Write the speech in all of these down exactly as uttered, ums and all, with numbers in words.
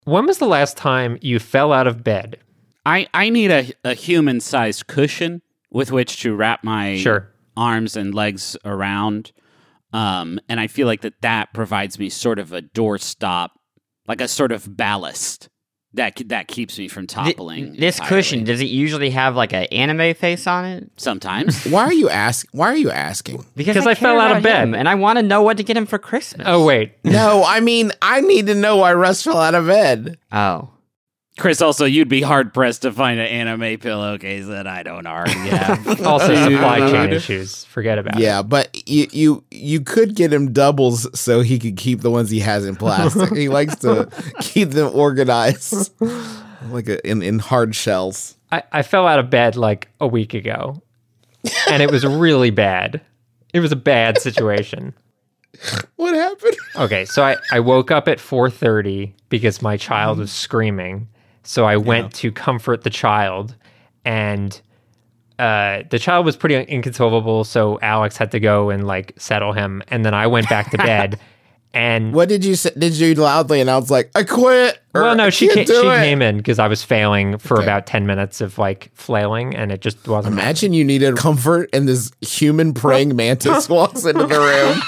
When was the last time you fell out of bed? I, I need a, a human-sized cushion with which to wrap my Sure. arms and legs around. Um, and I feel like that that provides me sort of a doorstop, like a sort of ballast that that keeps me from toppling. Th- this entirely. cushion, does it usually have like an anime face on it? Sometimes. Why are you ask? Why are you asking? Because I care fell out of about bed. him, and I want to know what to get him for Christmas. Oh, wait. No, I mean I need to know why Russ fell out of bed. Oh. Chris, also, you'd be hard-pressed to find an anime pillowcase that I don't already have. Also, supply chain issues. Forget about it. Yeah, but you you you could get him doubles so he could keep the ones he has in plastic. He likes to keep them organized, like a, in in hard shells. I, I fell out of bed like a week ago, and it was really bad. It was a bad situation. What happened? Okay, so I, I woke up at four thirty because my child was screaming. So I went to comfort the child, and uh, the child was pretty inconsolable, so Alex had to go and like settle him, and then I went back to bed. And What did you say? Did you loudly announce like I quit? Or, well, no, "I she can't came, do she it"? came in because I was failing for Okay. about ten minutes of like flailing, and it just wasn't. Imagine you needed comfort, and this human praying mantis walks into the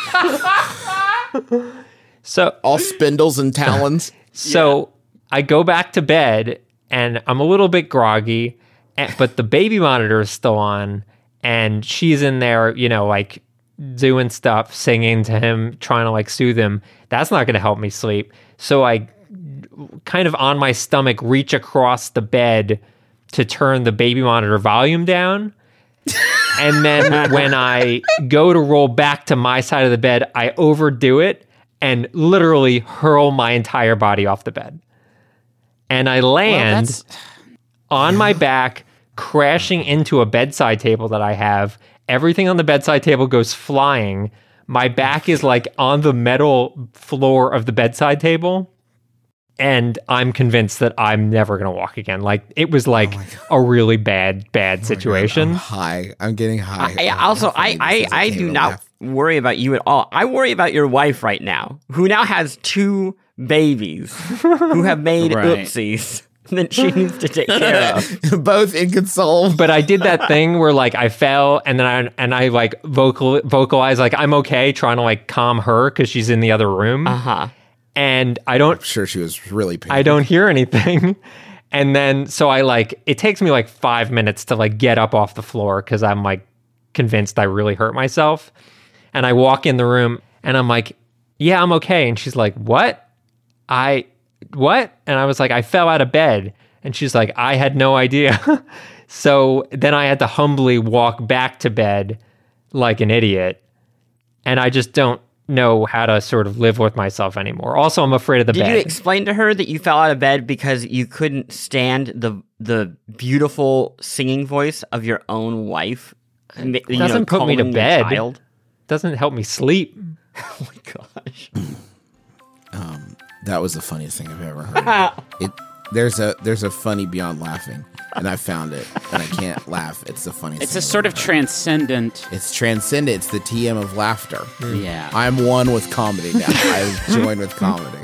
room, So all spindles and talons. So I go back to bed and I'm a little bit groggy, and, but the baby monitor is still on and she's in there, you know, like doing stuff, singing to him, trying to like soothe him. That's not going to help me sleep. So I kind of on my stomach reach across the bed to turn the baby monitor volume down. And then when I go to roll back to my side of the bed, I overdo it and literally hurl my entire body off the bed. And I land that's- on my back, crashing into a bedside table that I have. Everything on the bedside table goes flying. My back is like on the metal floor of the bedside table. And I'm convinced that I'm never going to walk again. Like, it was like a really bad, bad situation. I'm high. I'm getting high. I, also, I, I, I do not worry about you at all. I worry about your wife right now, who now has two babies who have made Right. oopsies that she needs to take care of. Both inconsolable. But I did that thing where like I fell and then I and I like vocal vocalized like I'm okay, trying to like calm her because she's in the other room. Uh huh. And I don't I'm sure she was really painful. I don't hear anything. And then so I like it takes me like five minutes to like get up off the floor because I'm like convinced I really hurt myself. And I walk in the room and I'm like, yeah, I'm okay. And she's like, what? I what? And I was like, I fell out of bed. And she's like, I had no idea. So then I had to humbly walk back to bed like an idiot. And I just don't know how to sort of live with myself anymore. Also, I'm afraid of the Did bed. you explain to her that you fell out of bed because you couldn't stand the the beautiful singing voice of your own wife? It doesn't put me to bed. Doesn't help me sleep. Oh my gosh. That was the funniest thing I've ever heard. it there's a there's a funny beyond laughing, and I found it, and I can't laugh. It's the funniest. It's thing a I've sort of ever heard. transcendent. It's transcendent. It's the T M of laughter. Yeah. I'm one with comedy now. I've joined with comedy.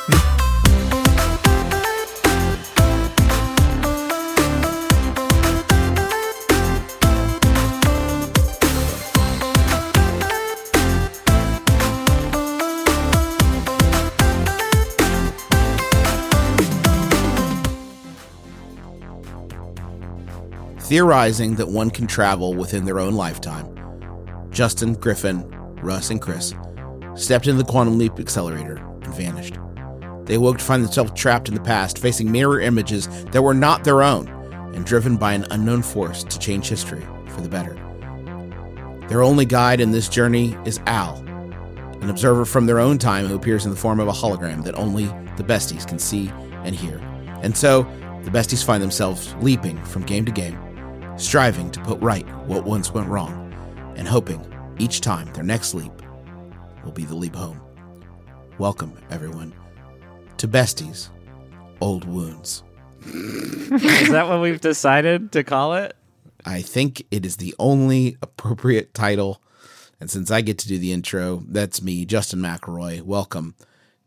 Theorizing that one can travel within their own lifetime, Justin, Griffin, Russ, and Chris stepped into the Quantum Leap accelerator and vanished. They awoke to find themselves trapped in the past, facing mirror images that were not their own, and driven by an unknown force to change history for the better. Their only guide in this journey is Al, an observer from their own time who appears in the form of a hologram that only the besties can see and hear. And so, the besties find themselves leaping from game to game, striving to put right what once went wrong, and hoping each time their next leap will be the leap home. Welcome, everyone, to Besties, Old Wounds. Is that what we've decided to call it? I think it is the only appropriate title, and since I get to do the intro, that's me, Justin McElroy. Welcome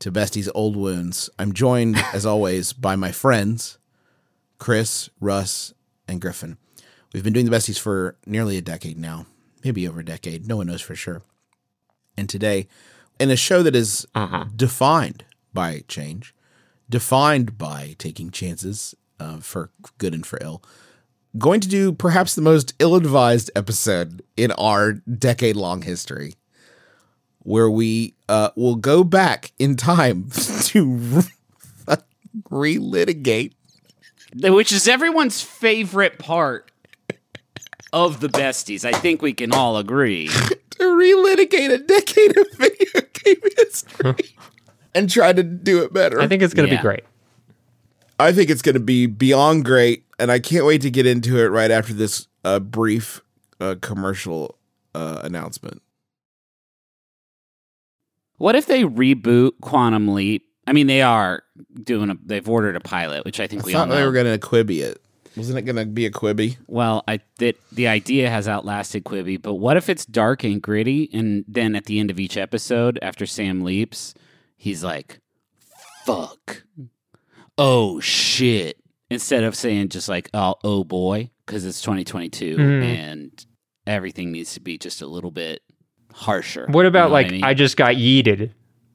to Bestie's Old Wounds. I'm joined, as always, by my friends, Chris, Russ, and Griffin. We've been doing the Besties for nearly a decade now, maybe over a decade. No one knows for sure. And today, in a show that is uh-huh. defined by change, defined by taking chances uh, for good and for ill, going to do perhaps the most ill-advised episode in our decade-long history, where we uh, will go back in time to relitigate. Which is everyone's favorite part of the Besties. I think we can all agree. To relitigate a decade of video game history and try to do it better. I think it's going to Yeah. be great. I think it's going to be beyond great, and I can't wait to get into it right after this uh, brief uh, commercial uh, announcement. What if they reboot Quantum Leap? I mean, they are doing a, they've ordered a pilot, which I think I we all thought know. they were going to Quibi it. Wasn't it going to be a Quibi? Well, I that the idea has outlasted Quibi, but what if it's dark and gritty, and then at the end of each episode, after Sam leaps, he's like, "Fuck, oh shit," instead of saying just like, "Oh, oh boy," because it's twenty twenty-two Mm. and everything needs to be just a little bit harsher. What about You know like, I, mean? I just got yeeted?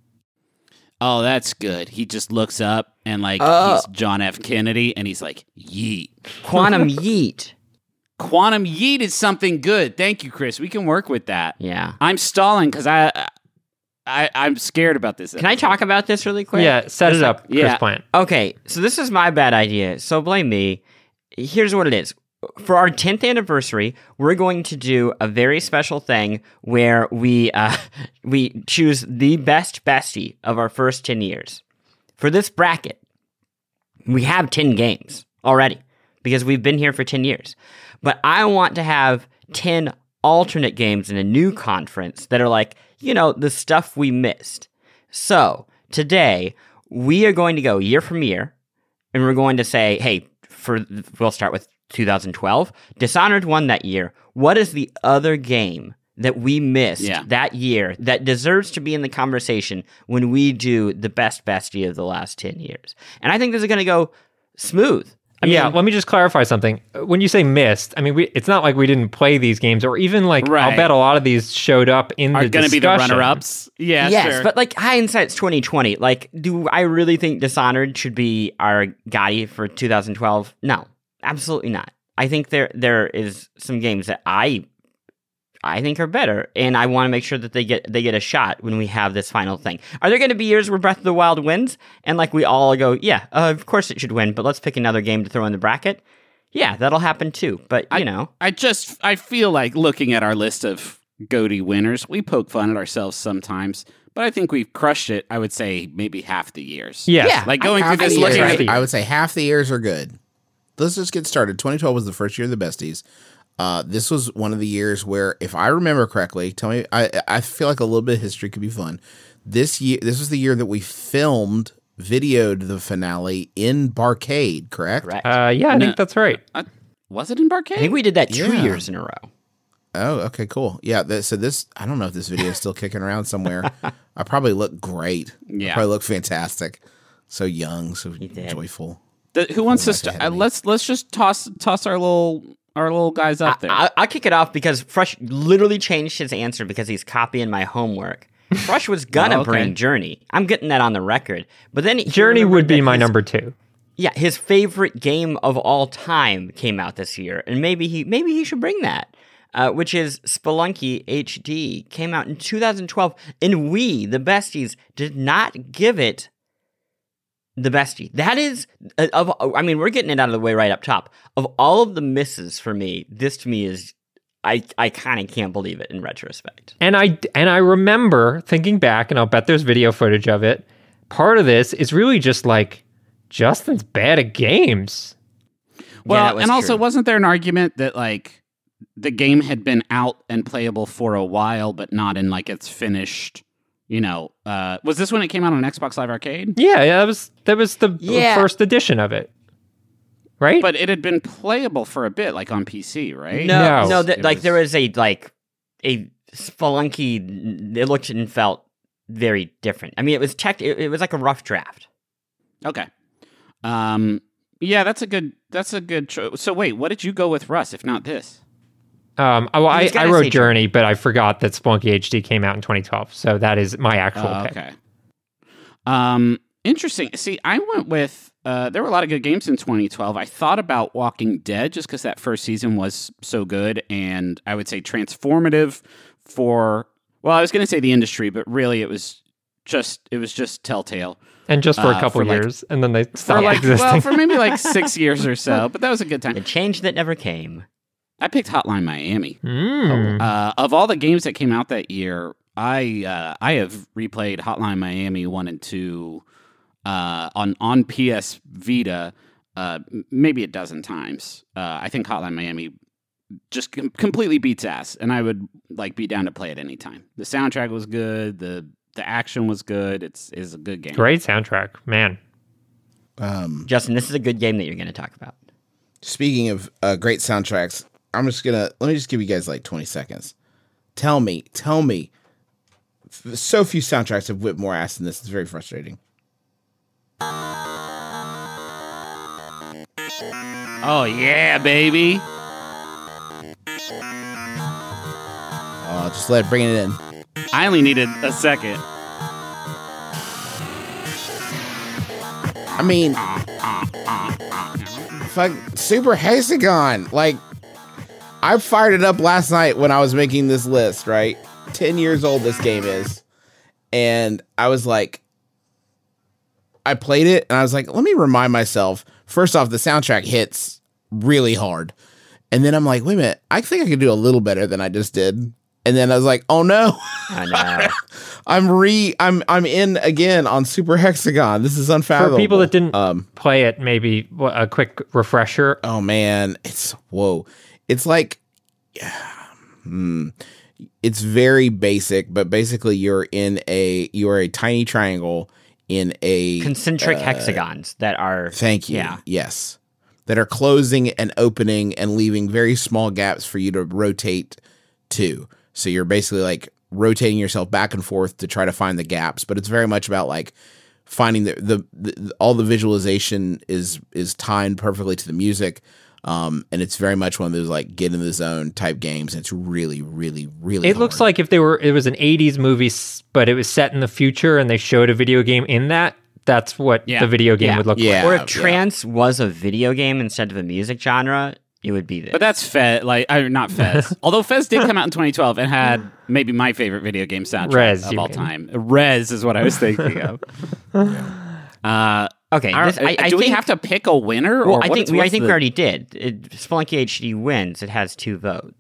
Oh, that's good. He just looks up and like Uh. he's John F. Kennedy, and he's like, "Yeet." Quantum Yeet. Quantum Yeet is something good. Thank you, Chris. We can work with that. Yeah. I'm stalling because I, I, I'm scared about this. Can I talk about this really quick? Yeah, set it up, Chris yeah. Plant. Okay, so this is my bad idea, so blame me. Here's what it is. For our tenth anniversary, we're going to do a very special thing where we uh, we choose the best bestie of our first ten years. For this bracket, we have ten games already because we've been here for ten years. But I want to have ten alternate games in a new conference that are like, you know, the stuff we missed. So today, we are going to go year from year, and we're going to say, hey, for we'll start with two thousand twelve. Dishonored won that year. What is the other game that we missed Yeah. that year that deserves to be in the conversation when we do the best bestie of the last ten years? And I think this is going to go smooth. I yeah, mean, let me just clarify something. When you say missed, I mean, we, it's not like we didn't play these games, or even like, Right. I'll bet a lot of these showed up in Are the going to be the discussion. runner-ups? Yeah, yes, sure. but like hindsight's twenty twenty. Like, do I really think Dishonored should be our Gotti for two thousand twelve? No, absolutely not. I think there there is some games that I I think are better, and I want to make sure that they get they get a shot when we have this final thing. Are there going to be years where Breath of the Wild wins, and like we all go, yeah, uh, of course it should win, but let's pick another game to throw in the bracket? Yeah, that'll happen too. But you I, know, I just I feel like looking at our list of GOTY winners, we poke fun at ourselves sometimes, but I think we've crushed it. I would say maybe half the years. Yes. Yeah. Like going Half through this, the looking years, at the, I would say half the years are good. Let's just get started. twenty twelve was the first year of the Besties. Uh, this was one of the years where, if I remember correctly, tell me, I I feel like a little bit of history could be fun. This year, this was the year that we filmed, videoed the finale in Barcade, correct? correct. Uh, yeah, I No. think that's right. uh, was it in Barcade? I think we did that two Yeah. years in a row. Oh, okay, cool. Yeah, th- so this, I don't know if this video is still kicking around somewhere. I probably look great. Yeah. I probably look fantastic. So young, so did. joyful. The- who wants to Pull back start? ahead Uh, of me. let's let's just toss toss our little our little guys up there. I, I'll kick it off because Fresh literally changed his answer because he's copying my homework. Fresh was gonna Oh, okay. bring Journey. I'm getting that on the record. But then he Journey would remembered be that my his- number two. Yeah, his favorite game of all time came out this year, and maybe he maybe he should bring that. Uh, which is Spelunky H D, came out in two thousand twelve, and we, the Besties, did not give it the bestie. That is, uh, of I mean, we're getting it out of the way right up top. Of all of the misses for me, this to me is, I, I kind of can't believe it in retrospect. And I and I remember thinking back, and I'll bet there's video footage of it. Part of this is really just like Justin's bad at games. well, that was and also, true. wasn't there an argument that like the game had been out and playable for a while, but not in like its finished? You know, uh, was this when it came out on Xbox Live Arcade? Yeah, yeah, that was that was the Yeah. first edition of it, right? But it had been playable for a bit, like on P C, right? No, No. no, that It like was- there was a like a Spelunky. It looked and felt very different. I mean, it was tech. It, it was like a rough draft. Okay. Um. Yeah, that's a good. That's a good. Cho- so wait, what did you go with, Russ? If not this. Um, oh, I, He's I gotta wrote say Journey, but I forgot that Spelunky H D came out in twenty twelve, so that is my actual Uh, pick. okay. Um. Interesting. See, I went with. Uh, there were a lot of good games in twenty twelve. I thought about Walking Dead just because that first season was so good, and I would say transformative for. Well, I was going to say the industry, but really it was just it was just Telltale. And just for Uh, a couple for, like- years, and then they For stopped like, existing. well, for maybe like six years or so, but that was a good time. The change that never came. I picked Hotline Miami. Mm. Uh, of all the games that came out that year, I uh, I have replayed Hotline Miami one and two uh, on on P S Vita uh, m- maybe a dozen times. Uh, I think Hotline Miami just com- completely beats ass, and I would like be down to play it anytime. The soundtrack was good. the The action was good. It's is a good game. Great soundtrack, man. Um, Justin, this is a good game that you're going to talk about. speaking of uh, great soundtracks, I'm just gonna let me just give you guys like twenty seconds. Tell me, tell me. f- So few soundtracks have whipped more ass than this. It's very frustrating. Oh yeah, baby. Oh, just let it bring it in. I only needed a second. I mean, fuck, Super Hexagon. Like, I fired it up last night when I was making this list, right? ten years old this game is. And I was like, I played it and I was like, let me remind myself. First off, the soundtrack hits really hard. And then I'm like, wait a minute, I think I could do a little better than I just did. And then I was like, oh no. I know. I'm re I'm I'm in again on Super Hexagon. This is unfathomable. For people that didn't um play it, maybe wha- a quick refresher. oh man, it's whoa. It's like hmm, it's very basic, but basically you're in a you're a tiny triangle in a Concentric uh, hexagons that are. Thank you. Yeah. Yes. That are closing and opening and leaving very small gaps for you to rotate to. So you're basically like rotating yourself back and forth to try to find the gaps, but it's very much about like finding the, the, the all the visualization is is timed perfectly to the music. Um, and it's very much one of those like get in the zone type games. It's really, really, really It looks hard. like if they were, it was an eighties movie, s- but it was set in the future, and they showed a video game in that. That's what Yeah. the video game Yeah. would look Yeah. like. Or yeah. if trance was a video game instead of a music genre, it would be this. But that's Fez, like uh, not Fez. Although Fez did come out in twenty twelve and had maybe my favorite video game soundtrack Rez, of you all mean. time. Rez is what I was thinking of. Uh, okay, are- this, I, I do think, we have to pick a winner? Well, or I what think is- we, I what's think the- we already did. It, Spelunky H D wins. It has two votes.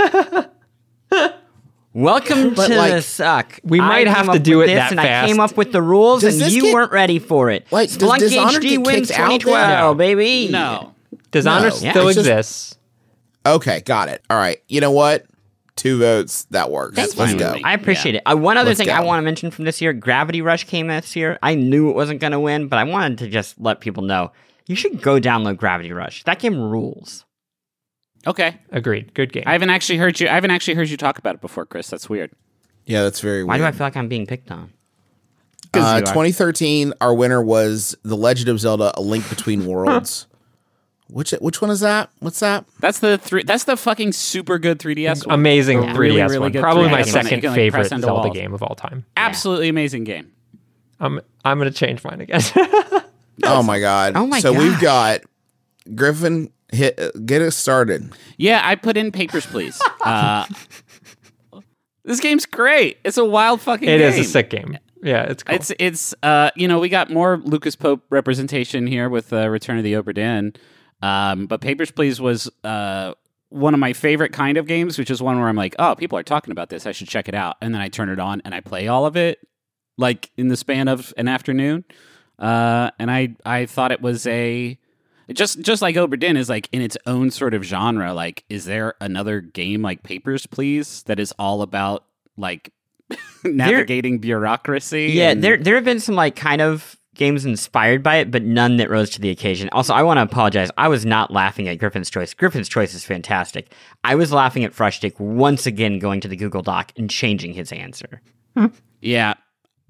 Welcome But, to like, the suck. we I might came have to up do with it this, that and I came fast. up with the rules, Does and this you get- weren't ready for it. Like, does Spelunky Dishonored H D get wins kicked out then? twenty twelve, No. baby. No. Dishonor No. still It's just- exists. Okay, got it. All right. You know what? Two votes. That works. Thank Let's you. go. I appreciate it. Uh, one other Let's thing go. I want to mention from this year, Gravity Rush came this year. I knew it wasn't going to win, but I wanted to just let people know you should go download Gravity Rush. That game rules. Okay, Agreed. Good game. I haven't actually heard you. I haven't actually heard you talk about it before, Chris. That's weird. Yeah, that's very Why weird. do I feel like I'm being picked on? 'Cause Uh, you are. twenty thirteen, our winner was The Legend of Zelda: A Link Between Worlds. which which one is that? What's that? That's the three. That's the fucking super good three D S one. Amazing A three D S really, really one. good Probably my three D S one that you second can, like, favorite press into Zelda walls. game of all time. Absolutely amazing game. I'm I'm gonna change mine again. Oh my god! Oh my So we've gosh. got Griffin. Hit get it started. Yeah, I put in Papers, Please. Uh, this game's great. It's a wild fucking It game. is a sick game. Yeah, it's cool. It's it's uh you know we got more Lucas Pope representation here with uh, Return of the Obra Dinn, um, but Papers Please was uh one of my favorite kind of games, which is one where I'm like, oh, people are talking about this, I should check it out, and then I turn it on and I play all of it like in the span of an afternoon, uh, and I I thought it was a just just like Obra Dinn is like in its own sort of genre. Like, is there another game like Papers Please that is all about like navigating bureaucracy? Yeah, and- there there have been some like kind of games inspired by it, but none that rose to the occasion. Also, I want to apologize. I was not laughing at Griffin's choice. Griffin's choice is fantastic. I was laughing at Frushtick once again going to the Google Doc and changing his answer. Yeah.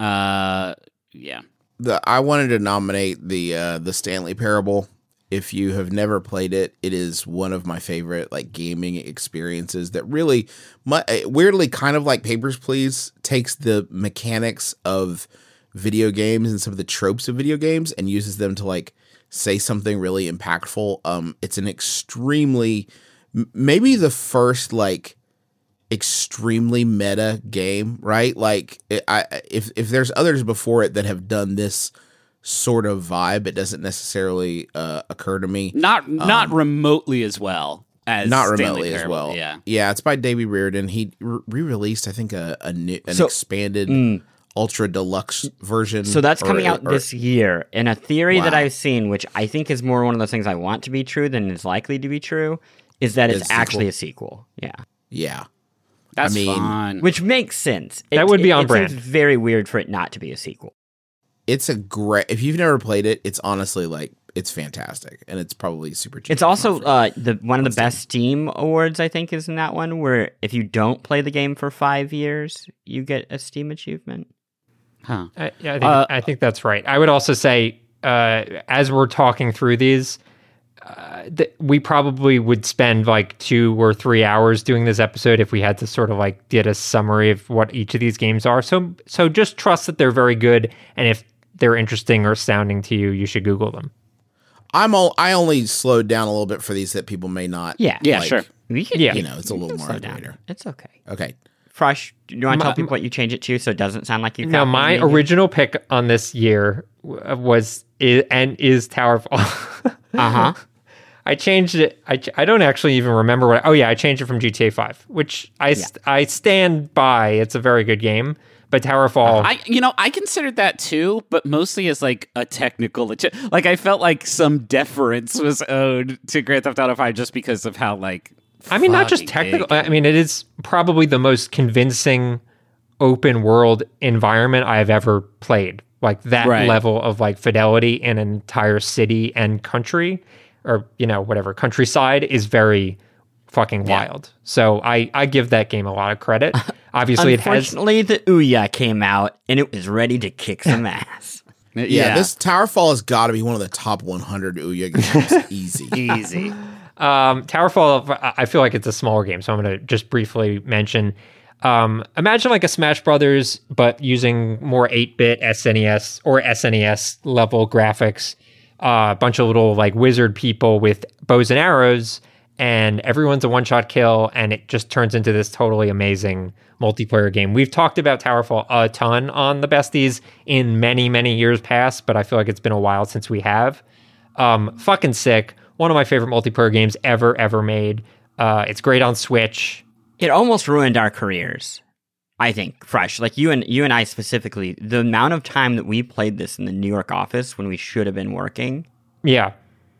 Uh, yeah. The I wanted to nominate the uh, the Stanley Parable. If you have never played it, it is one of my favorite like gaming experiences that really, my, weirdly, kind of like Papers, Please, takes the mechanics of video games and some of the tropes of video games and uses them to like say something really impactful. Um, it's an extremely, maybe the first like extremely meta game, right? Like it, I, if if there's others before it that have done this sort of vibe, it doesn't necessarily uh, occur to me. Not not um, remotely as well as not Stanley remotely Parable, as well. Yeah, yeah. It's by Davey Reardon. He re-released, I think, a, a new, an so, expanded mm, ultra deluxe version. So that's or, coming out or, this year. And a theory wow. that I've seen, which I think is more one of those things I want to be true than is likely to be true, is that it's, it's actually a sequel. Yeah. Yeah. That's I mean, fun. Which makes sense. That it, would be it, on it brand. Seems very weird for it not to be a sequel. It's a great. If you've never played it, it's honestly like it's fantastic, and it's probably super cheap. It's also uh, the one of the best Steam awards, I think, is in that one. Where if you don't play the game for five years, you get a Steam achievement. Huh. I, yeah, I think, Uh, I think that's right. I would also say, uh, as we're talking through these, uh, th- we probably would spend like two or three hours doing this episode if we had to sort of like get a summary of what each of these games are. So, so just trust that they're very good, and if they're interesting or sounding to you, you should Google them. I'm all. I only slowed down a little bit for these that people may not. Yeah. Yeah, like, sure. We can, Yeah. You know, it's a we little can more slow later. down. It's okay. Okay. Fresh, do you want to My- tell people what you change it to so it doesn't sound like you Now, my copied me? original pick on this year w- was is, and is Towerfall. Uh-huh. I changed it. I, ch- I don't actually even remember what. Oh yeah, I changed it from G T A five, which I st- I stand by. It's a very good game, but Towerfall. I, you know, I considered that too, but mostly as like a technical, leg- like I felt like some deference was owed to Grand Theft Auto five just because of how like. I mean, not just fucking technical. big. I mean, it is probably the most convincing open world environment I've ever played. Like that Right. level of like fidelity in an entire city and country, or you know whatever countryside, is very fucking Yeah. wild. So I I give that game a lot of credit. Obviously, it has. Unfortunately, the Ouya came out and it was ready to kick some ass. Yeah, Yeah, this Towerfall has got to be one of the top one hundred Ouya games. Easy. easy. Um, Towerfall, I- I feel like it's a smaller game, so I'm going to just briefly mention. Um, imagine like a Smash Brothers, but using more eight-bit S N E S or S N E S level graphics. Uh, a bunch of little like wizard people with bows and arrows, and everyone's a one-shot kill, and it just turns into this totally amazing multiplayer game. We've talked about Towerfall a ton on the Besties in many, many years past, but I feel like it's been a while since we have. Um, fucking sick. One of my favorite multiplayer games ever, ever made. Uh, it's great on Switch. It almost ruined our careers. I think, Fresh, like you and you and I specifically, the amount of time that we played this in the New York office when we should have been working Yeah.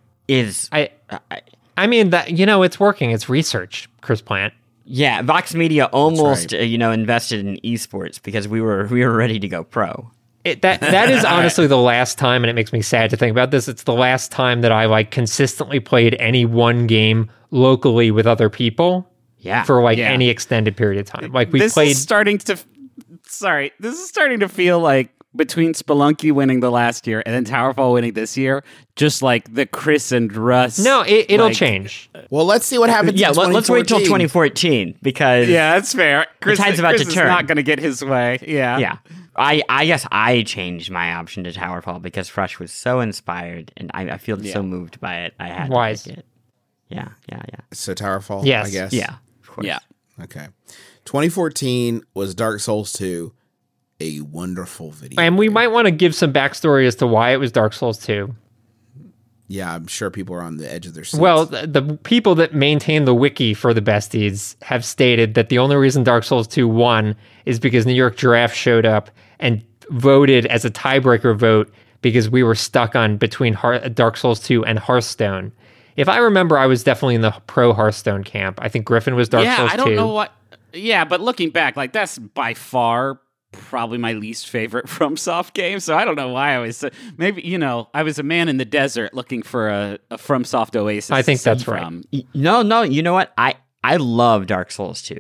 is, I I, I mean, that you know, it's working. It's research, Chris Plant. yeah. Vox Media almost, right. uh, you know, invested in esports because we were we were ready to go pro. It, that that is honestly the last time, and it makes me sad to think about this. It's the last time that I like consistently played any one game locally with other people Yeah, for like Yeah. any extended period of time. Like we this played. is starting to. Sorry, this is starting to feel like between Spelunky winning the last year and then Towerfall winning this year, just like the Chris and Russ. no, it, it'll like- change. Well, let's see what happens. yeah. in Let, let's wait till twenty twenty fourteen because Yeah, that's fair. Chris, tide's about Chris to is turn. not going to get his way. Yeah. yeah. I, I guess I changed my option to Towerfall because Fresh was so inspired and I, I feel Yeah. so moved by it. I had Wise. to pick it. Yeah, yeah, yeah. So Towerfall, Yes. I guess. Yeah, of course. Yeah. Okay. twenty fourteen was Dark Souls two, a wonderful video. And we game. might want to give some backstory as to why it was Dark Souls two. Yeah, I'm sure people are on the edge of their seats. Well, the, the people that maintain the wiki for the Besties have stated that the only reason Dark Souls two won is because New York Giraffe showed up and voted as a tiebreaker vote because we were stuck on between Heart, Dark Souls two and Hearthstone. If I remember, I was definitely in the pro Hearthstone camp. I think Griffin was Dark yeah, Souls I don't two. know what. Yeah, but looking back, like that's by far probably my least favorite FromSoft game. So I don't know why I was. Uh, maybe you know I was a man in the desert looking for a, a FromSoft oasis. I think to sing that's right. from. Y- No, no, you know what? I, I love Dark Souls two.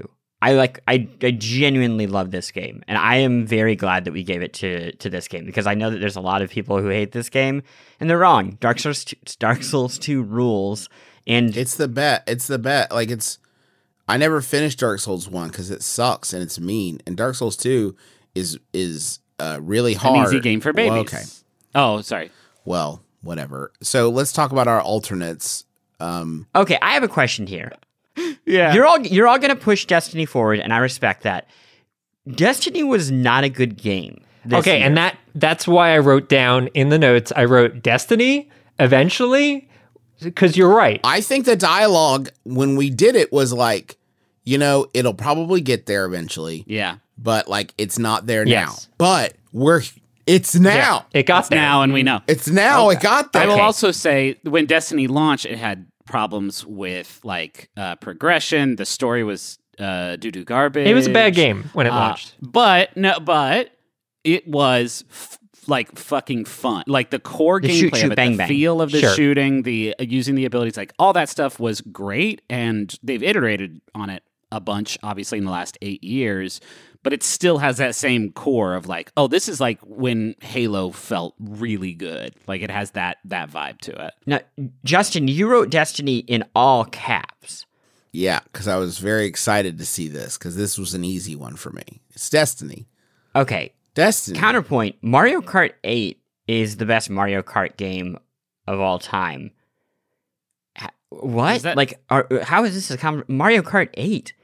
I like I, I genuinely love this game, and I am very glad that we gave it to to this game because I know that there's a lot of people who hate this game, and they're wrong. Dark Souls two, Dark Souls two rules, and It's the bet. It's the bet. Like it's. I never finished Dark Souls one because it sucks and it's mean, and Dark Souls two is is uh, really hard. An easy game for babies. Well, okay. Oh, sorry. Well, whatever. So let's talk about our alternates. Um, okay, I have a question here. Yeah. You're all you're all gonna push Destiny forward, and I respect that. Destiny was not a good game. this Okay, year. and that that's why I wrote down in the notes, I wrote Destiny eventually, because you're right. I think the dialogue when we did it was like, you know, it'll probably get there eventually, Yeah. but like it's not there Yes. now. But we're it's now. Yeah, it got there. Now, and we know. It's now. It got there. I will Okay. also say when Destiny launched, it had problems with like uh, progression. The story was uh, doo doo garbage. It was a bad game when it Uh, launched. but no, but it was f- like fucking fun. Like the core The gameplay shoot, shoot, of it, bang, the bang. feel of the Sure. shooting, the uh, using the abilities, like all that stuff was great, and they've iterated on it a bunch, obviously in the last eight years. But it still has that same core of like, oh, this is like when Halo felt really good. Like it has that that vibe to it. Now, Justin, you wrote Destiny in all caps. Yeah, because I was very excited to see this because this was an easy one for me. It's Destiny. Okay, Destiny. counterpoint: Mario Kart eight is the best Mario Kart game of all time. Ha- What? Is that- Like, are, how is this a com- Mario Kart eight?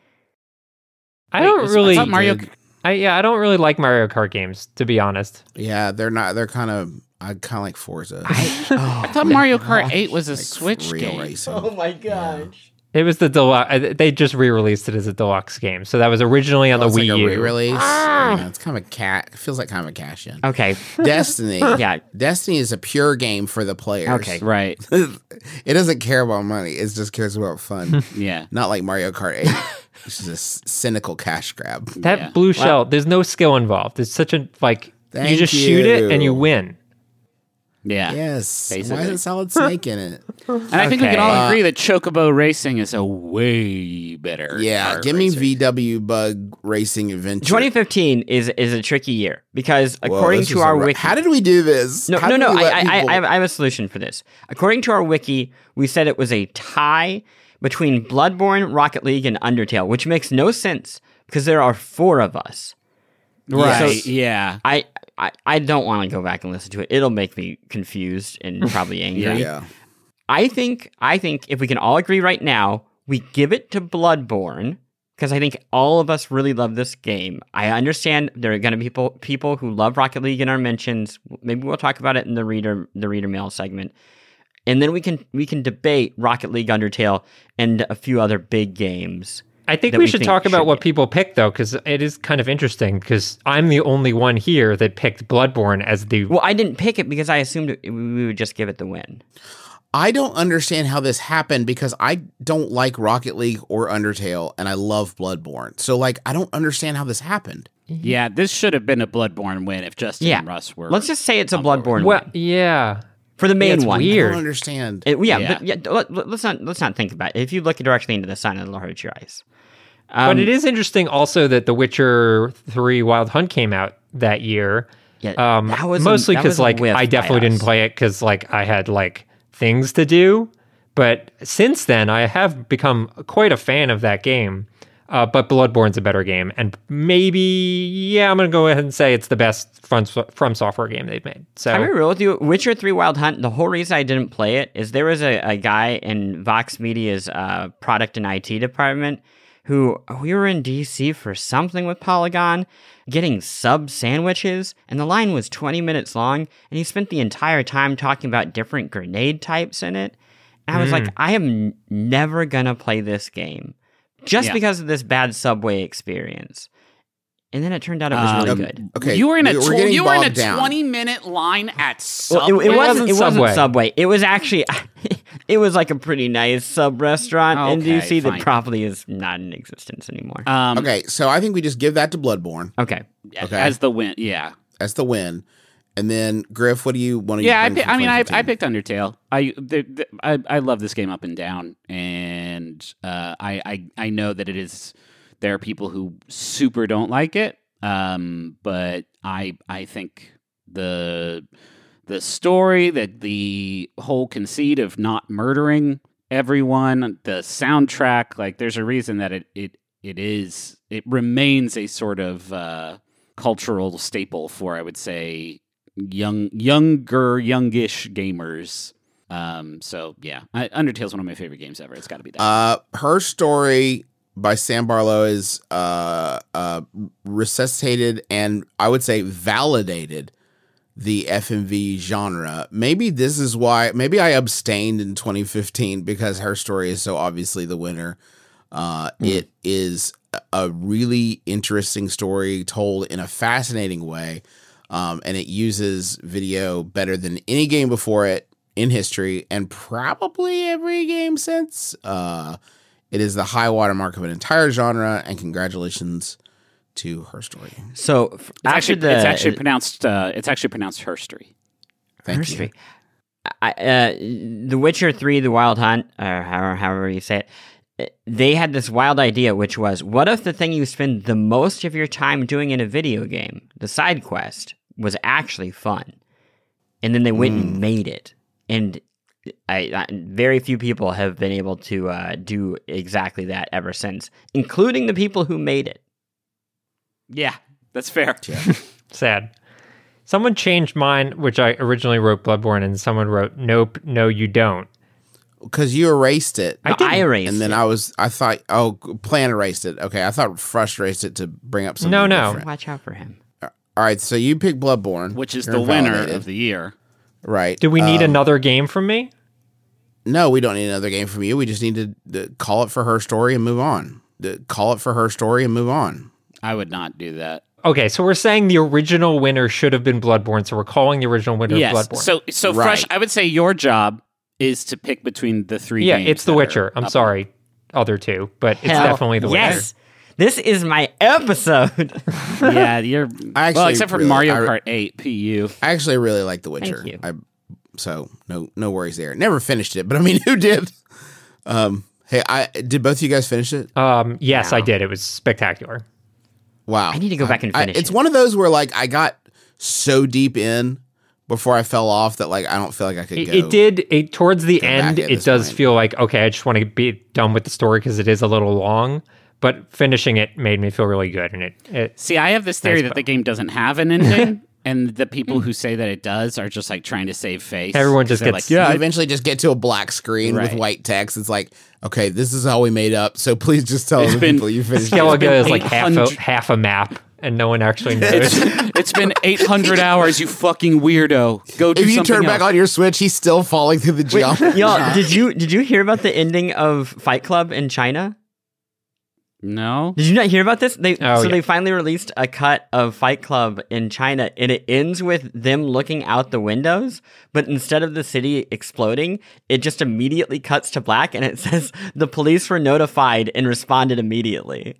I Wait, don't was- I really. thought Mario. Good. I, yeah, I don't really like Mario Kart games, to be honest. Yeah, they're not. They're kind of. I kind of like Forza. I, oh, I thought Mario Kart eight was a Like Switch real game. racing. my gosh! It was the deluxe. They just re-released it as a deluxe game, so that was originally on Oh, the it's Wii like a U. re-release. Ah. Yeah, it's kind of a cat. It feels like kind of a cash in. Okay, Destiny. yeah, Destiny is a pure game for the players. Okay. Right. It doesn't care about money. It just cares about fun. Yeah. Not like Mario Kart eight, which is a s- cynical cash grab. That Yeah. blue shell, there's no skill involved. It's such a like you Thank just shoot it and you. you win. Yeah. Yes. Why Basically. isn't Solid Snake in it? And I think we can Okay. all Uh, agree that Chocobo Racing is a way better. Yeah, kart give me racer. V W Bug Racing Adventure. twenty fifteen is is a tricky year because Whoa, according this to was our a ru- wiki, How did we do this? no, How no, did no, we I, let I, I, people- I have- I have a solution for this. According to our wiki, we said it was a tie between Bloodborne, Rocket League, and Undertale, which makes no sense because there are four of us. Right. So- yeah. I I, I don't want to go back and listen to it. It'll make me confused and probably angry. Yeah. I think I think if we can all agree right now, we give it to Bloodborne because I think all of us really love this game. I understand there are going to be people people who love Rocket League in our mentions. Maybe we'll talk about it in the reader the reader mail segment. And then we can we can debate Rocket League, Undertale, and a few other big games. I think that we we should think talk about should what get. people pick though, because it is kind of interesting. Because I'm the only one here that picked Bloodborne as the. Well, I didn't pick it because I assumed it, we would just give it the win. I don't understand how this happened because I don't like Rocket League or Undertale, and I love Bloodborne. So, like, I don't understand how this happened. Yeah. This should have been a Bloodborne win if Justin Yeah. and Russ were. Let's just say it's a on board. Bloodborne well, win yeah, for the main it's one. I weird. don't understand. It, yeah, Yeah. but yeah, let, let's not let's not think about it. If you look directly into the sun, it'll hurt your eyes. Um, but it is interesting also that The Witcher three Wild Hunt came out that year. Yeah, Um, that was a- mostly that because was a like whiff I by definitely didn't us. play it because like I had like things to do. But since then, I have become quite a fan of that game. Uh, but Bloodborne's a better game, and maybe yeah, I'm gonna go ahead and say it's the best from from software game they've made. So Can I be real with you? Witcher three Wild Hunt, the whole reason I didn't play it is there was a, a guy in Vox Media's uh, product and I T department who we were in D C for something with Polygon, getting sub sandwiches, and the line was twenty minutes long, and he spent the entire time talking about different grenade types in it. And I was like, I am n- never gonna play this game just Yeah. because of this bad Subway experience. And then it turned out it was Um, really Um, good. Okay, you were in a we're tw- getting you were in a bogged down. twenty minute line at Well, Subway. it, it wasn't. wasn't It Subway. wasn't Subway. It was actually. It was like a pretty nice sub restaurant in Okay, D C that fine. probably is not in existence anymore. um, Okay, so I think we just give that to Bloodborne okay. okay. as the win. Yeah. as the win. And then, Griff, what do you want to Yeah, I, bring pi- from I mean, I, twenty I fifteen? picked Undertale. I, the, the, I I love this game up and down, and uh, I, I I know that it is There are people who super don't like it, um, but I I think the the story, that the whole conceit of not murdering everyone, the soundtrack, like there's a reason that it it it is it remains a sort of uh, cultural staple for, I would say, young younger youngish gamers. Um, so yeah, I, Undertale's one of my favorite games ever. It's got to be that. Uh, Her Story by Sam Barlow is uh, uh, resuscitated and I would say validated the F M V genre. Maybe this is why, maybe I abstained in twenty fifteen because Her Story is so obviously the winner. Uh, mm. It is a really interesting story told in a fascinating way. Um, and it uses video better than any game before it in history and probably every game since. Uh, It is the high watermark of an entire genre, and congratulations to Her Story. So it's after actually, the it's actually pronounced uh, it's actually pronounced Herstory. Thank Herstory. you. I, uh, The Witcher three, The Wild Hunt, or however, however you say it, they had this wild idea, which was, what if the thing you spend the most of your time doing in a video game, the side quest, was actually fun? And then they went mm. and made it. And I, I, very few people have been able to uh, do exactly that ever since, including the people who made it. Yeah, that's fair. Yeah. Sad. Someone changed mine, which I originally wrote Bloodborne, and someone wrote, nope, no, you don't. Because you erased it. I, no, I erased And then it. I was, I thought, oh, Plan erased it. Okay, I thought Frush erased it to bring up something No, no. different. Watch out for him. All right, so you picked Bloodborne. Which is You're the winner invalidated. of the year. Right. Do we need Um, another game from me? No, we don't need another game from you. We just need to, to call it for Her Story and move on. To call it for Her Story and move on. I would not do that. Okay, so we're saying the original winner should have been Bloodborne, so we're calling the original winner Yes. Bloodborne. So, so Right. Fresh, I would say your job is to pick between the three yeah, games. it's The that Witcher. are I'm up. sorry, other two, but it's Hell, definitely The Witcher. Yes. This is my episode. Yeah, you're. I actually well, except for really- Mario I- Kart eight, P U. I actually really like The Witcher. you. I, so no no worries there. Never finished it, but I mean, who did? Um, hey, I did both of you guys finish it? Um, yes, No. I did. It was spectacular. Wow. I need to go back and I- finish It's it. one of those where like I got so deep in before I fell off that like I don't feel like I could It, go. it did. It towards the go end, back at it this does point. feel like okay. I just want to be done with the story because it is a little long. But finishing it made me feel really good, and it. it See, I have this theory Nice that the bow. game doesn't have an ending, and the people who say that it does are just like trying to save face. Everyone 'Cause just they're gets- like, You yeah, I- eventually just get to a black screen with Right. white text. It's like, okay, this is how we made up. So please just tell It's the been- people you finished. it. Skellige is like half a, eight hundred half a map, and no one actually knows. it's been eight hundred hours. You fucking weirdo. Go do If you something turn back else. on your Switch, he's still falling through the jump. Y'all, did you did you hear about the ending of Fight Club in China? No. Did you not hear about this? They Oh, so yeah. they finally released a cut of Fight Club in China, and it ends with them looking out the windows, but instead of the city exploding, it just immediately cuts to black, and it says the police were notified and responded immediately.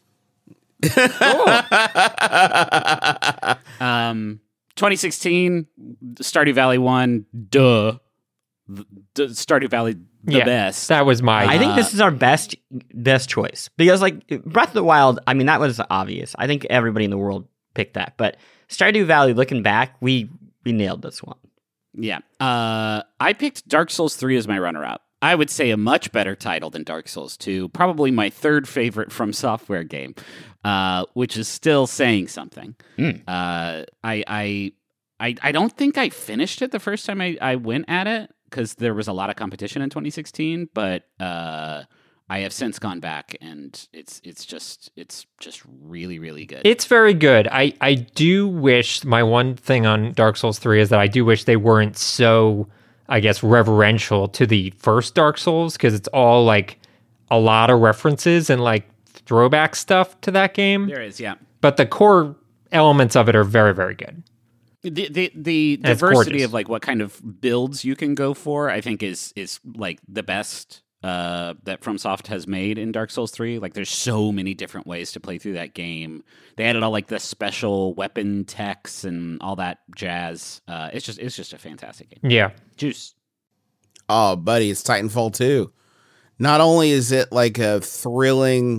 Um, twenty sixteen, Stardew Valley one. Duh. D- Stardew Valley, the yeah, best. That was my. I think this is our best best choice because, like, Breath of the Wild. I mean, that was obvious. I think everybody in the world picked that, but Stardew Valley. Looking back, we we nailed this one. Yeah. Uh, I picked Dark Souls three as my runner-up. I would say a much better title than Dark Souls two. Probably my third favorite From Software game, uh, which is still saying something. Mm. Uh, I, I, I, I don't think I finished it the first time I, I went at it because there was a lot of competition in twenty sixteen. But uh, I have since gone back, and it's it's just it's just really really good. It's very good. I, I do wish my one thing on Dark Souls three is that I do wish they weren't so, I guess, reverential to the first Dark Souls because it's all like a lot of references and like throwback stuff to that game. there is, yeah. But the core elements of it are very, very good. The the, the And it's diversity gorgeous. of like what kind of builds you can go for, I think is is like the best uh, that FromSoft has made in Dark Souls three. Like, there's so many different ways to play through that game. They added all like the special weapon techs and all that jazz. Uh, it's just it's just a fantastic game. Yeah. Juice. Oh, buddy, it's Titanfall two. Not only is it like a thrilling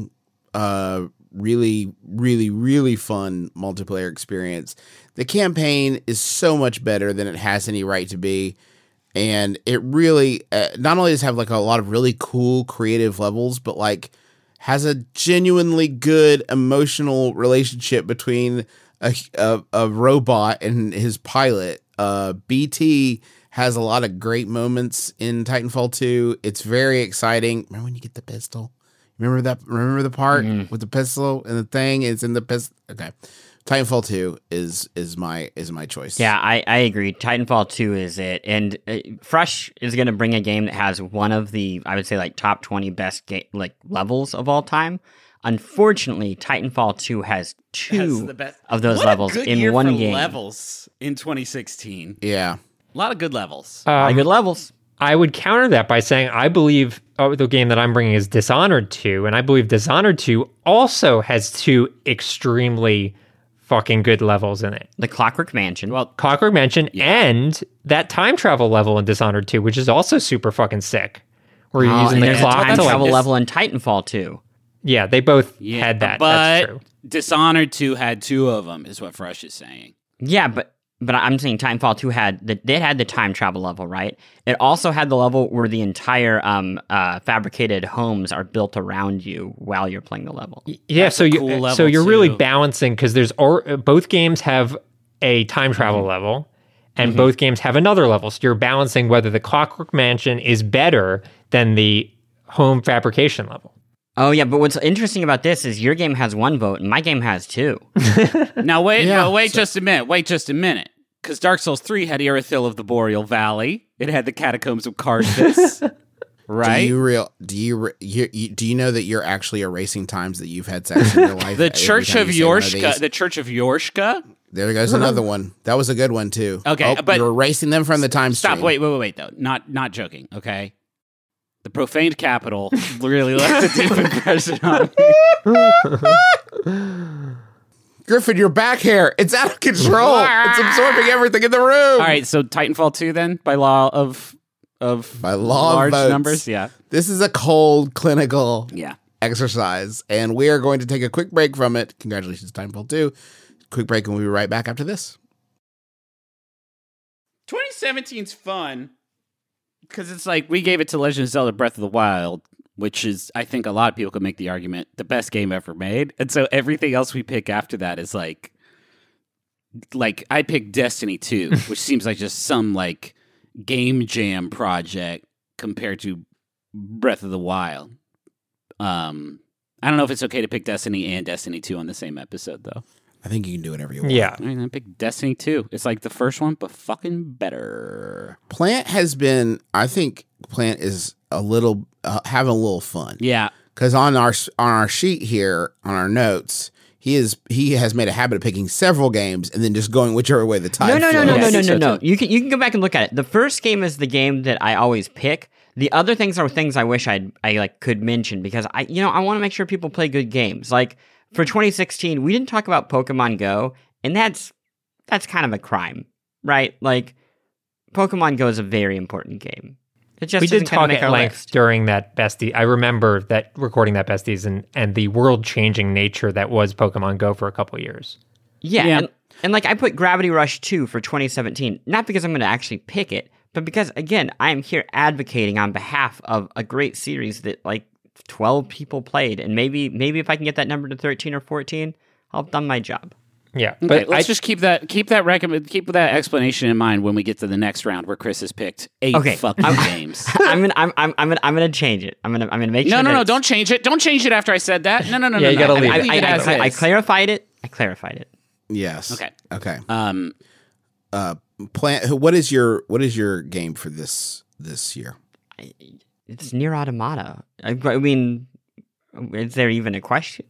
uh, really, really, really fun multiplayer experience. The campaign is so much better than it has any right to be. And it really, uh, not only does it have like a lot of really cool creative levels, but like has a genuinely good emotional relationship between a, a, a robot and his pilot. Uh, B T has a lot of great moments in Titanfall two. It's very exciting. Remember when you get the pistol? Remember that? Remember the part mm. with the pistol and the thing is in the pistol? Okay. Titanfall two is is my is my choice. Yeah, I, I agree. Titanfall two is it. And uh, Fresh is going to bring a game that has one of the, I would say, like top twenty best ga- like levels of all time. Unfortunately, Titanfall two has two the best. of those what levels a good in year one for game. Levels in twenty sixteen. Yeah. A lot of good levels. Um, a lot of good levels. I would counter that by saying I believe oh, the game that I'm bringing is Dishonored two, and I believe Dishonored two also has two extremely fucking good levels in it. The Clockwork Mansion. Well, Clockwork Mansion yeah. and that time travel level in Dishonored two, which is also super fucking sick. Where you're oh, using and the clock a time to travel like, level in Titanfall two. Yeah, they both yeah, had that. But That's true. Dishonored two had two of them, is what Fresh is saying. Yeah, but but I'm saying Titanfall two had the they had the time travel level, right? It also had the level where the entire um uh fabricated homes are built around you while you're playing the level. Yeah, That's so you cool so you're too. really balancing because there's or, both games have a time travel mm-hmm. level, and mm-hmm. both games have another level. So you're balancing whether the Clockwork Mansion is better than the home fabrication level. Oh yeah, but what's interesting about this is your game has one vote and my game has two. Now wait, yeah, no, wait so- just a minute. Wait just a minute. Because Dark Souls three had Irithyll of the Boreal Valley. It had the Catacombs of Karthus. Right? Do you real? Do you, re- you, you do you know that you're actually erasing times that you've had sex in your life? the Church of Yorshka. The Church of Yorshka. There goes another one. That was a good one too. Okay, oh, but you're erasing them from the time stop. stream. Wait, wait, wait, wait. Though, not not joking. Okay. The profaned capital really left a deep impression on me. Griffin, your back hair, it's out of control. It's absorbing everything in the room. All right, so Titanfall two then, by law of of by law large of votes. numbers, yeah. This is a cold clinical yeah. exercise, and we are going to take a quick break from it. Congratulations, Titanfall two. Quick break, and we'll be right back after this. twenty seventeen's fun because it's like we gave it to Legend of Zelda Breath of the Wild, which is, I think a lot of people could make the argument, the best game ever made. And so everything else we pick after that is like, like I picked Destiny two, which seems like just some like game jam project compared to Breath of the Wild. Um, I don't know if it's okay to pick Destiny and Destiny two on the same episode, though. I think you can do whatever you want. Yeah. I mean, I picked Destiny two. It's like the first one, but fucking better. Plant has been, I think Plant is a little, uh, having a little fun. Yeah. Because on our on our sheet here, on our notes, he is he has made a habit of picking several games and then just going whichever way the tide No, no, no, no, flows. no, no, Yes, no, so no. too. You can you can go back and look at it. The first game is the game that I always pick. The other things are things I wish I'd I like could mention because I you know I want to make sure people play good games. Like for twenty sixteen, we didn't talk about Pokemon Go, and that's that's kind of a crime, right? Like Pokemon Go is a very important game. It just we did isn't gonna talk make at our length list. during that bestie. I remember that recording that besties and, and the world changing nature that was Pokemon Go for a couple of years. Yeah, Yeah. And, and like I put Gravity Rush two for twenty seventeen, not because I'm going to actually pick it, but because again, I am here advocating on behalf of a great series that like twelve people played, and maybe maybe if I can get that number to thirteen or fourteen, I'll have done my job. Yeah, Okay, but let's I, just keep that keep that recommend keep that explanation in mind when we get to the next round where Chris has picked eight Okay, fucking I'm- games. I'm gonna I'm I'm I'm gonna I'm gonna change it. I'm gonna I'm gonna make sure. No, no, that no! it's- Don't change it. Don't change it after I said that. No, no, no, Yeah, no. you no. gotta leave I, it. I, it I, as I, I is. clarified it. I clarified it. Yes. Okay. Okay. Um, Uh, Plant. What is your what is your game for this this year? It's Nier Automata. I, I mean, is there even a question?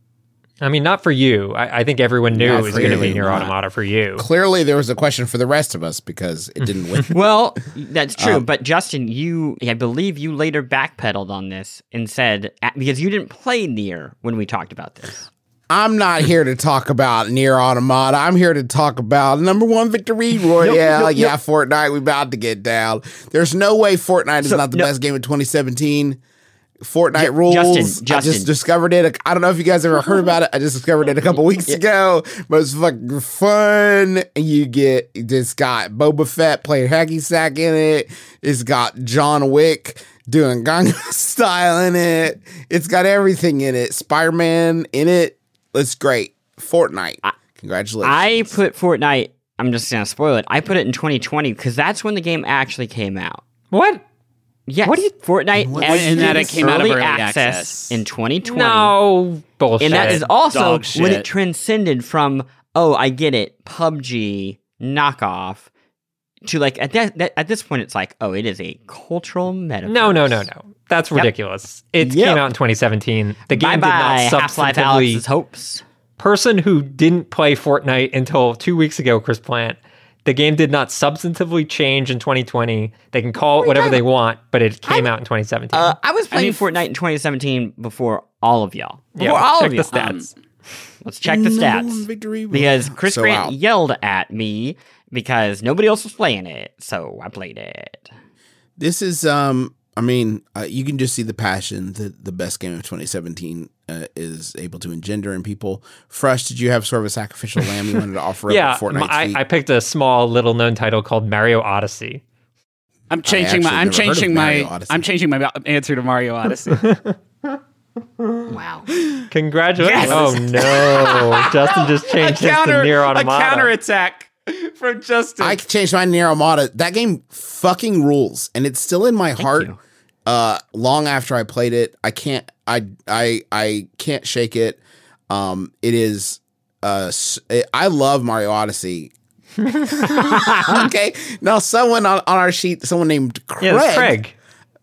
I mean, not for you. I, I think everyone knew Not it was for going to you, be Nier not. Automata for you. Clearly, there was a question for the rest of us because it didn't win. Well, that's true. Um, but Justin, you, I believe you later backpedaled on this and said, because you didn't play Nier when we talked about this. I'm not here to talk about Nier Automata. I'm here to talk about number one victory royale. nope, yeah, nope. Fortnite. We about to get down. There's no way Fortnite is So, not the no- best game of twenty seventeen. Fortnite J- rules. Justin, I Justin. just discovered it. I don't know if you guys ever heard about it. I just discovered it a couple weeks ago. But it's fucking fun. You get it's got Boba Fett playing hacky sack in it. It's got John Wick doing Gangnam Style in it. It's got everything in it. Spider-Man in it. It's great. Fortnite. Congratulations. I put Fortnite, I'm just going to spoil it. I put it in twenty twenty because that's when the game actually came out. What? Yes. What do you- Fortnite What- entered And that it came out of early early access, access. in twenty twenty. No bullshit. And that is also Dog when shit. it transcended from, oh, I get it, P U B G knockoff, to like, at, that, that, at this point, it's like, oh, it is a cultural metaphor. no, no, no, no. That's ridiculous. It Yep. came out in twenty seventeen. The game Bye-bye, did not Half-Life substantively. Alex's hopes. Person who didn't play Fortnite until two weeks ago, Chris Plant. The game did not substantively change in twenty twenty. They can call it whatever they want, but it came out in twenty seventeen. Uh, I was playing mean, Fortnite in twenty seventeen before all of y'all. Before yeah, all check of the y'all. stats. Let's check the Number stats. one victory. Because Chris So, Grant wow. yelled at me because nobody else was playing it, so I played it. This is, um, I mean, uh, you can just see the passion that the best game of twenty seventeen uh, is able to engender in people. Fresh, did you have sort of a sacrificial lamb you wanted to offer Yeah, up at Fortnite's I, feet? I picked a small, little known title called Mario Odyssey. I'm changing my. actually I'm never heard of changing Mario my. Odyssey. I'm changing my answer to Mario Odyssey. Wow. Congratulations! Yes! Oh no, Justin just changed his to Nier Automata. counterattack from Justin. I changed my Nier Automata. That game fucking rules, and it's still in my heart. you. Uh, long after I played it, I can't. I I I can't shake it. Um, it is. Uh, s- I love Mario Odyssey. Okay, now someone on, on our sheet, someone named Craig, Yeah, it's Craig.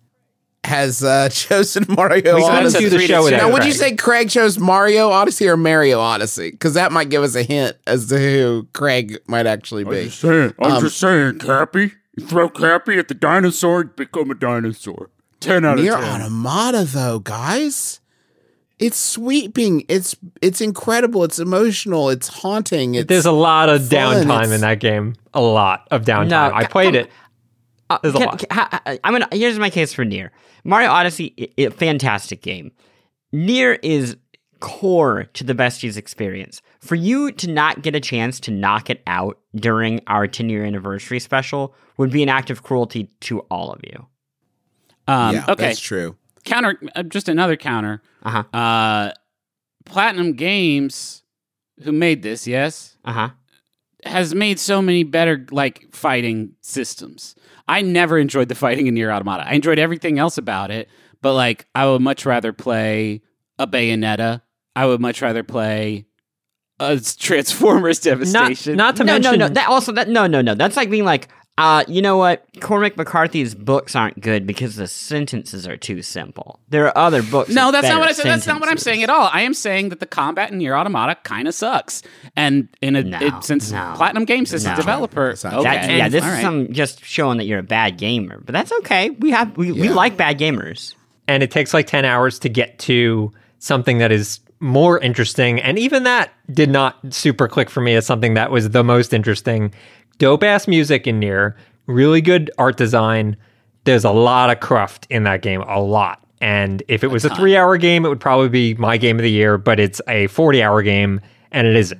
has uh, chosen Mario We couldn't Odyssey. do the show without Now, would you Craig. say Craig chose Mario Odyssey or Mario Odyssey? Because that might give us a hint as to who Craig might actually be. saying, I'm Um, just saying, Cappy. You throw Cappy at the dinosaur, you become a dinosaur. Ten out of Nier ten. Automata, though, guys, it's sweeping. It's it's incredible. It's emotional. It's haunting. It's There's a lot of fun. downtime It's- in that game. A lot of downtime. No, I played come- it. Uh, There's a can- lot. can- ha- ha- I'm gonna. Here's my case for Nier. Mario Odyssey, i- i- fantastic game. Nier is core to the Besties experience. For you to not get a chance to knock it out during our ten year anniversary special would be an act of cruelty to all of you. um, yeah, okay, that's true. counter. Uh, just another counter. Uh huh. Uh, Platinum Games, who made this, yes, Uh huh. has made so many better like fighting systems. I never enjoyed the fighting in Nier Automata. I enjoyed everything else about it, but like I would much rather play a Bayonetta. I would much rather play a Transformers Not, Devastation. not to No, mention. no, no. That also that no, no, no. That's like being like, uh, you know what? Cormac McCarthy's books aren't good because the sentences are too simple. There are other books. No, with that's not better what I said. That's not what I'm sentences. saying at all. I am saying that the combat in Nier Automata kind of sucks. And in a No, it, since no, Platinum Games is no. a developer, That's not okay, true. That, yeah, this all is right. some just showing that you're a bad gamer, but that's okay. We have we, we Yeah. like bad gamers. and it takes like ten hours to get to something that is more interesting. And even that did not super click for me as something that was the most interesting. Dope ass music in Nier, really good art design. There's a lot of cruft in that game, a lot. And if it was a three hour game, it would probably be my game of the year, but it's a forty hour game and it isn't.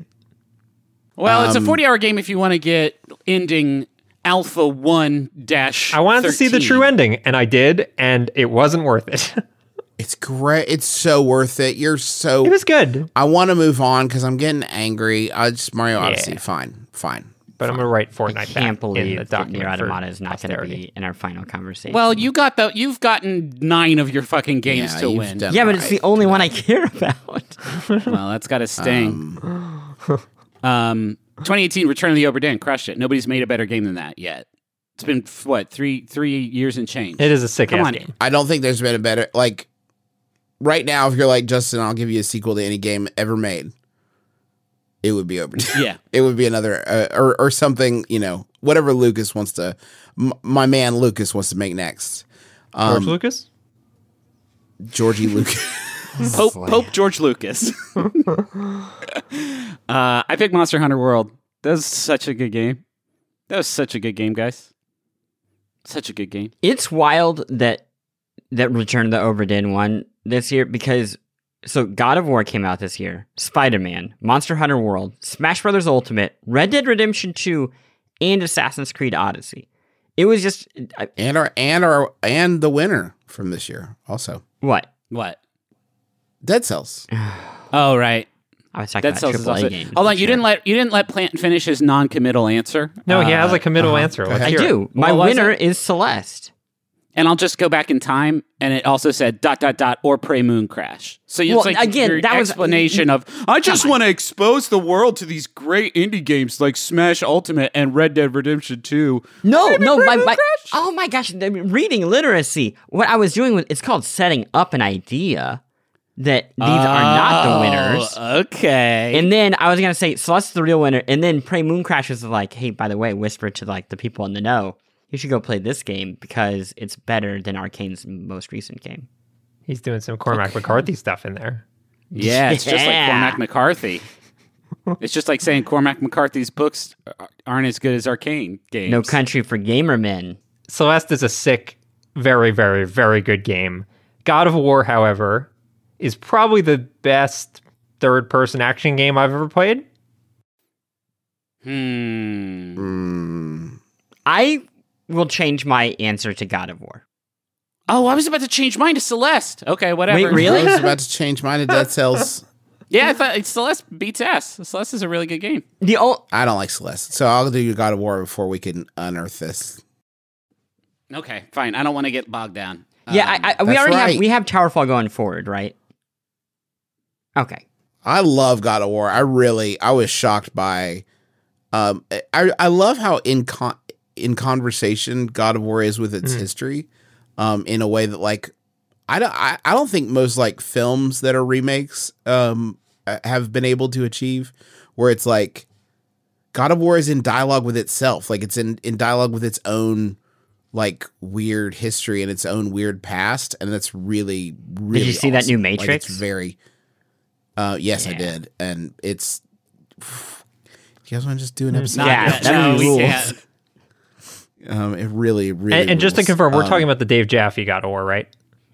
Well, it's a Um, forty-hour game if you want to get ending Alpha One Dash. I wanted to see the true ending, and I did, and it wasn't worth it. It's great. It's so worth it. You're so. It was good, I want to move on because I'm getting angry. I just Mario Odyssey. Yeah. Fine, fine. but I'm gonna write Fortnite I back can't in the believe that document Nier for Automata is not going to posterity. be in our final conversation. Well, you got the you've gotten nine of your fucking games Yeah, to you've win. done yeah, but all it's the right. only one I care about. Well, that's got to sting. Um, twenty eighteen Return of the Obra Dinn crushed it. Nobody's made a better game than that yet. It's been f- what three three years and change. It is a sick Come ass on. game. I don't think there's been a better like. Right now, if you're like Justin, I'll give you a sequel to any game ever made. It would be over. Yeah. It would be another uh, or or something. You know, whatever Lucas wants to. M- my man Lucas wants to make next. George Um, Lucas? Georgie Lucas. Pope Pope George Lucas. uh, I picked Monster Hunter World. That was such a good game. That was such a good game, guys. Such a good game. It's wild that that Return of the Obra One this year because so God of War came out this year, Spider-Man, Monster Hunter World, Smash Brothers Ultimate, Red Dead Redemption two, and Assassin's Creed Odyssey. It was just I, And our and our and the winner from this year also. what? What? Dead Cells. Oh, right. I was talking Dead about Cells is triple A also. games. Hold on, you Sure. didn't let you didn't let Plant finish his non-committal answer. No, he has Uh, a committal uh-huh. answer. Go Let's ahead. I hear it. do. My What was winner it? is Celeste. And I'll just go back in time, and it also said dot dot dot or Prey Moon Crash. So it's Well, like again, your that was- explanation of I just on. want to expose the world to these great indie games like Smash Ultimate and Red Dead Redemption Two. No, no, Prey my, Moon my Crash? oh my gosh, the reading literacy. What I was doing was it's called setting up an idea that these are not the winners. Oh, okay. And then I was gonna say Celeste's the real winner, and then Prey Moon Crash was like, hey, by the way, whisper to like the people in the know, you should go play this game because it's better than Arcane's most recent game. He's doing some Cormac McCarthy stuff in there. yeah, it's just like Yeah. Cormac McCarthy. It's just like saying Cormac McCarthy's books aren't as good as Arcane games. No Country for Gamer Men. Celeste is a sick, very, very, very good game. God of War, however, is probably the best third-person action game I've ever played. Hmm. Mm. I will change my answer to God of War. Oh, I was about to change mine to Celeste. Okay, whatever. Wait, really? I was about to change mine to Dead Cells. Yeah, I thought Celeste beats ass. Celeste is a really good game. The o- I don't like Celeste, so I'll do God of War before we can unearth this. Okay, fine. I don't want to get bogged down. yeah, Um, I, I, we that's already right. have we have Towerfall going forward, right? Okay. I love God of War. I really, I was shocked by. Um, I I love how in con- in conversation God of War is with its Mm. history, um, in a way that like I don't I, I don't think most like films that are remakes um have been able to achieve, where it's like God of War is in dialogue with itself, like it's in in dialogue with its own like weird history and its own weird past, and that's really really. you see that awesome. new Like, Matrix? it's very. Uh, yes, I Yeah. did, and it's. You guys want to just do an episode? Not Yeah, yet. that No, we rules. can't. Um, it really, really. And, and just to rules. confirm, we're Um, talking about the Dave Jaffe God of War, right?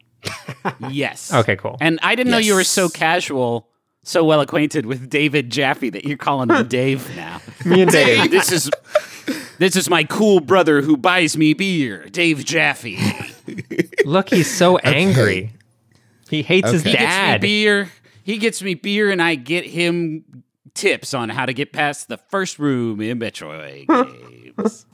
Yes. Okay, cool. And I didn't know you were Yes. so casual, so well acquainted with David Jaffe that you're calling him Dave now. Me and Hey, Dave. this is this is my cool brother who buys me beer, Dave Jaffe. Look, he's so angry. He hates his Okay. He gets me dad. beer. He gets me beer, and I get him tips on how to get past the first room in Metroid games.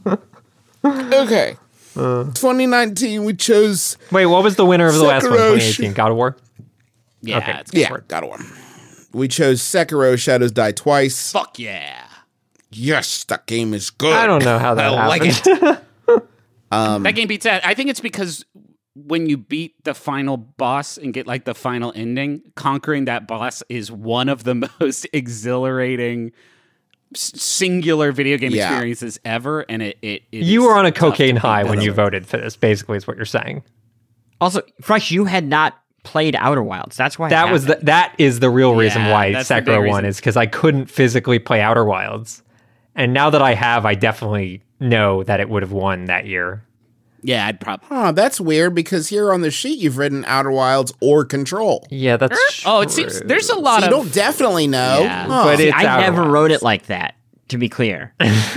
Okay. twenty nineteen, we chose. Wait, what was the winner of the last one? Sekiro. twenty eighteen God of War? Yeah, Okay. it's good. Yeah, God of War. We chose Sekiro: Shadows Die Twice. Fuck yeah. Yes, that game is good. I don't know how that I like happened. it. Um, That game beats that. I think it's because when you beat the final boss and get like the final ending, conquering that boss is one of the most exhilarating s- singular video game Yeah. experiences ever. And it, it, it You is were on a tough to cocaine beat. high when That's you right. voted for this, basically, is what you're saying. Also, Fresh, you had not played Outer Wilds. That's why it That was the, happened. that is the real reason Yeah, why that's the big Sekiro won, reason. is because I couldn't physically play Outer Wilds. And now that I have, I definitely know that it would have won that year. Yeah, I'd probably. Huh, that's weird because here on the sheet you've written Outer Wilds or Control. Yeah, that's Oh, it seems true. there's a So lot you of. don't definitely know. Yeah, Huh. but See, it's I Outer never Wilds. wrote it like that, to be clear.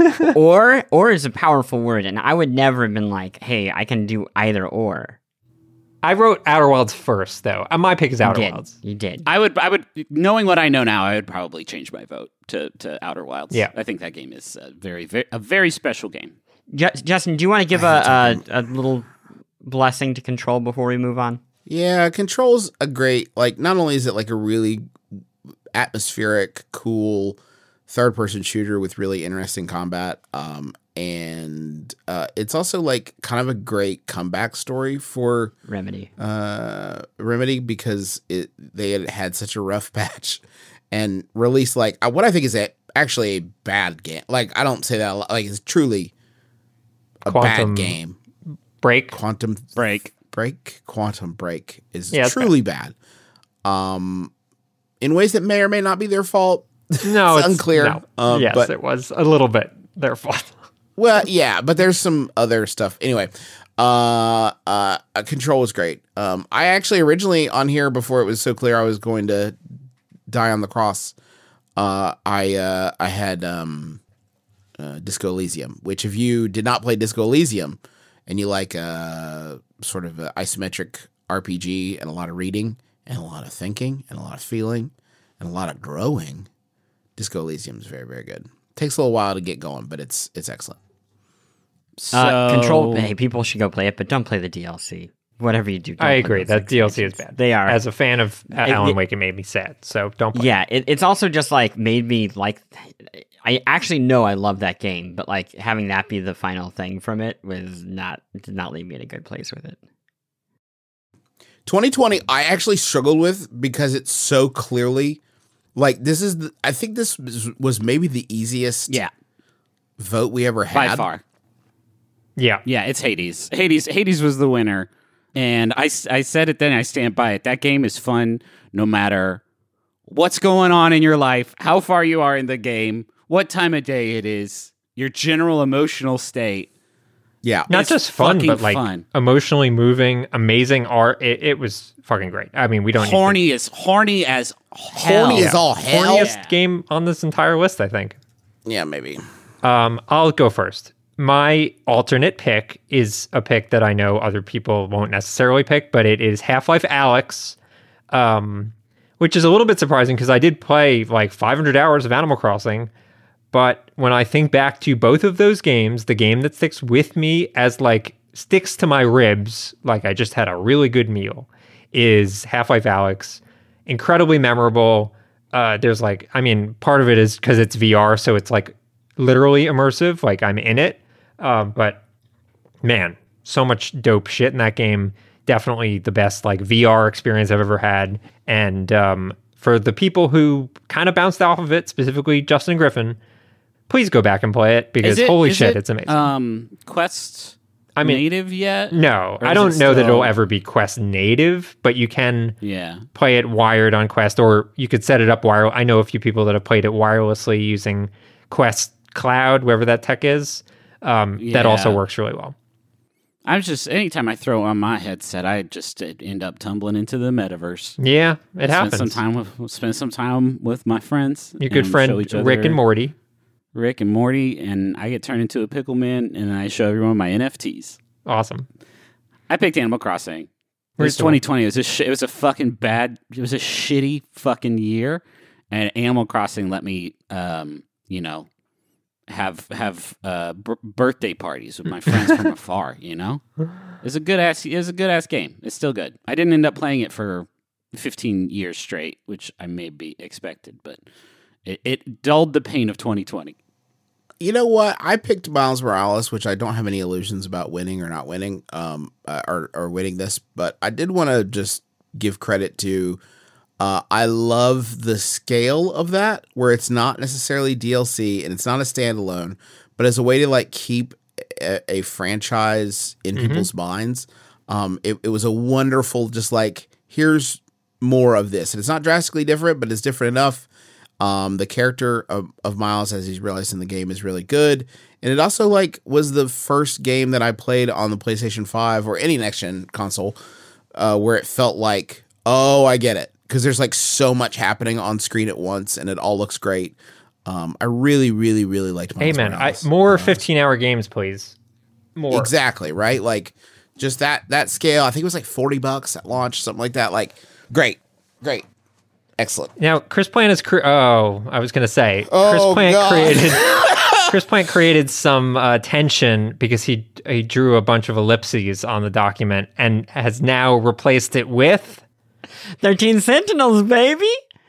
or or is a powerful word, and I would never have been like, hey, I can do either or. I wrote Outer Wilds first, though. Uh, My pick is You Outer did. Wilds. You did. I would, I would, knowing what I know now, I would probably change my vote to, to Outer Wilds. Yeah. I think that game is a very, very, a very special game. Ju- Justin, do you want to give a, a a little blessing to Control before we move on? Yeah, Control's a great, like, not only is it like a really atmospheric, cool third person shooter with really interesting combat, um, and uh, it's also like kind of a great comeback story for Remedy. uh, Remedy because it they had had such a rough patch and released like uh, what I think is a, actually a bad game. Like, I don't say that a lot. Like, it's truly a Quantum bad game. Break. Quantum Break. Break, Quantum Break is Yeah, it's truly bad. Um, in ways that may or may not be their fault. No, It's it's unclear, No. um, yes, but- it was a little bit their fault. Well, yeah, but there's some other stuff. Anyway, Uh, uh, uh, Control was great. Um, I actually originally on here before it was so clear I was going to die on the cross. Uh, I uh, I had um, uh, Disco Elysium, which if you did not play Disco Elysium and you like uh, sort of an isometric R P G and a lot of reading and a lot of thinking and a lot of feeling and a lot of growing, Disco Elysium is very, very good. Takes a little while to get going, but it's it's excellent. So, Uh, Control. Hey, people should go play it, but don't play the D L C. Whatever you do, don't I play agree. those That D L C is expansions. bad. They are. As a fan of uh, It- Alan it- Wake, it made me sad. So don't play. Yeah, it, it's also just like made me like. I actually know I love that game, but like having that be the final thing from it was not did not leave me in a good place with it. twenty twenty, I actually struggled with because it's so clearly like this is. The, I think this was, was maybe the easiest yeah, vote we ever had. by far. Yeah. Yeah, it's Hades. Hades Hades was the winner. And I, s- I said it then, I stand by it. That game is fun no matter what's going on in your life, how far you are in the game, what time of day it is, your general emotional state. Yeah, Not It's just fun, fucking but like fun. emotionally moving, amazing art. It, it was fucking great. I mean, we don't Horny as horny as hell. horny as all need hell. horniest Yeah. game on this entire list, I think. Yeah, maybe. Um, I'll go first. My alternate pick is a pick that I know other people won't necessarily pick, but it is Half-Life Alyx, um, which is a little bit surprising because I did play like five hundred hours of Animal Crossing. But when I think back to both of those games, the game that sticks with me as like sticks to my ribs, like I just had a really good meal, is Half-Life Alyx. Incredibly memorable. Uh, there's like, I mean, part of it is because it's V R, so it's like literally immersive, like I'm in it. Um, but man, so much dope shit in that game. Definitely the best like V R experience I've ever had. And um, for the people who kind of bounced off of it, specifically Justin Griffin, please go back and play it because Is it- holy is shit, it, it's amazing. Um, Quest I mean, native yet? no, Or I is don't it know that it'll still- ever be Quest native, but you can Yeah. play it wired on Quest, or you could set it up wire. I know a few people that have played it wirelessly using Quest Cloud, wherever that tech is. Um, That also Yeah. works really well. I was just, anytime I throw on my headset, I just end up tumbling into the metaverse. Yeah, it happens. Spend some time with spend some time with my friends. Your good and friend show each Rick other and Morty. Rick and Morty, and I get turned into a pickle man, and I show everyone my N F Ts. Awesome. I picked Animal Crossing. It was Where's the twenty twenty. It was a sh- it was a fucking bad. It was a shitty fucking year, and Animal Crossing let me, um, you know, have have uh, b- birthday parties with my friends from afar. You know, it's a good ass. It's a good ass game. It's still good. I didn't end up playing it for fifteen years straight, which I may be expected, but it, it dulled the pain of twenty twenty. You know what? I picked Miles Morales, which I don't have any illusions about winning or not winning, um, uh, or, or winning this. But I did want to just give credit to. Uh, I love the scale of that, where it's not necessarily D L C and it's not a standalone, but as a way to like keep a, a franchise in Mm-hmm. people's minds. Um, it, it was a wonderful, just like here's more of this, and it's not drastically different, but it's different enough. Um, the character of, of Miles, as he's realized in the game, is really good. And it also like was the first game that I played on the PlayStation five or any next-gen console uh, where it felt like, oh, I get it. Because there's like so much happening on screen at once and it all looks great. Um, I really, really, really liked Miles Hey man, I, Morales. more Uh, fifteen-hour games, please. More. Exactly, right? Like just that that scale. I think it was like forty bucks at launch, something like that. Like great, great. Excellent. Now, Chris Plant is cre- oh, I was going to say Oh, Chris Plant God. created Chris Plant created some uh, tension because he he drew a bunch of ellipses on the document and has now replaced it with thirteen Sentinels, baby!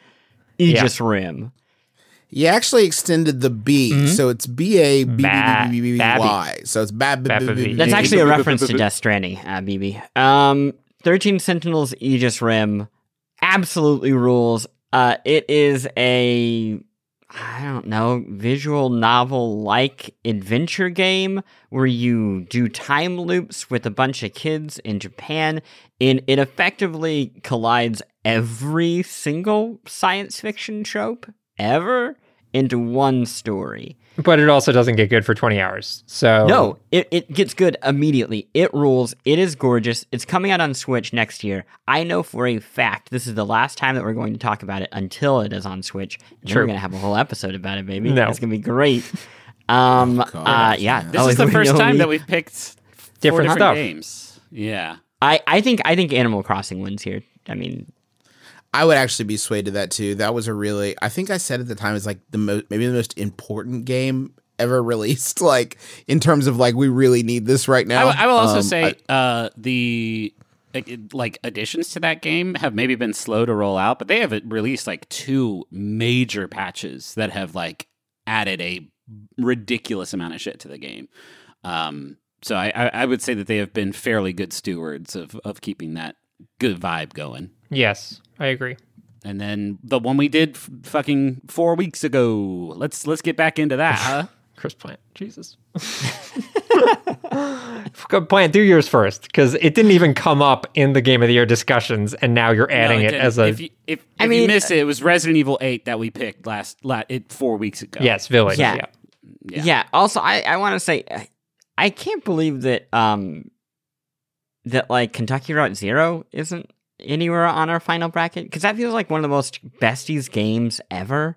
Aegis Rim. You actually extended the B, so it's B A B B Ba- B B B Babby. Y. So it's Bab. Babby. That's actually a reference to Death Stranding, uh, B B. Um, thirteen Sentinels, Aegis Rim. Absolutely rules. Uh, it is a, I don't know, visual novel-like adventure game where you do time loops with a bunch of kids in Japan, and it effectively collides every single science fiction trope ever into one story. But it also doesn't get good for twenty hours. So No, it, it gets good immediately. It rules. It is gorgeous. It's coming out on Switch next year. I know for a fact this is the last time that we're going to talk about it until it is on Switch. And True. We're going to have a whole episode about it, baby. No. It's going to be great. Um, Oh, God, uh, yeah. man. This Oh, is the we first know time we- that we've picked four Different different stuff. games. Yeah. I, I think I think Animal Crossing wins here. I mean, I would actually be swayed to that too. That was a really, I think I said at the time, it's like the most, maybe the most important game ever released. Like in terms of like, we really need this right I, now. w- I will also Um, say I- uh, the like, it- like additions to that game have maybe been slow to roll out, but they have released like two major patches that have like added a ridiculous amount of shit to the game. Um, so I, I, I would say that they have been fairly good stewards of of keeping that good vibe going. yes, I agree. And then the one we did f- fucking four weeks ago. Let's let's get back into that, huh? Chris Plant, Jesus. Go Plant, do yours first, because it didn't even come up in the Game of the Year discussions, and now you're adding No, it, didn't. as a If you, if, if I you mean, missed it, it was Resident Evil eight that we picked last, la it four weeks ago. yes Village. Yeah. Yeah. Yeah. yeah. Also, I, I want to say, I- I can't believe that um that like Kentucky Route Zero isn't anywhere on our final bracket, because that feels like one of the most besties games ever.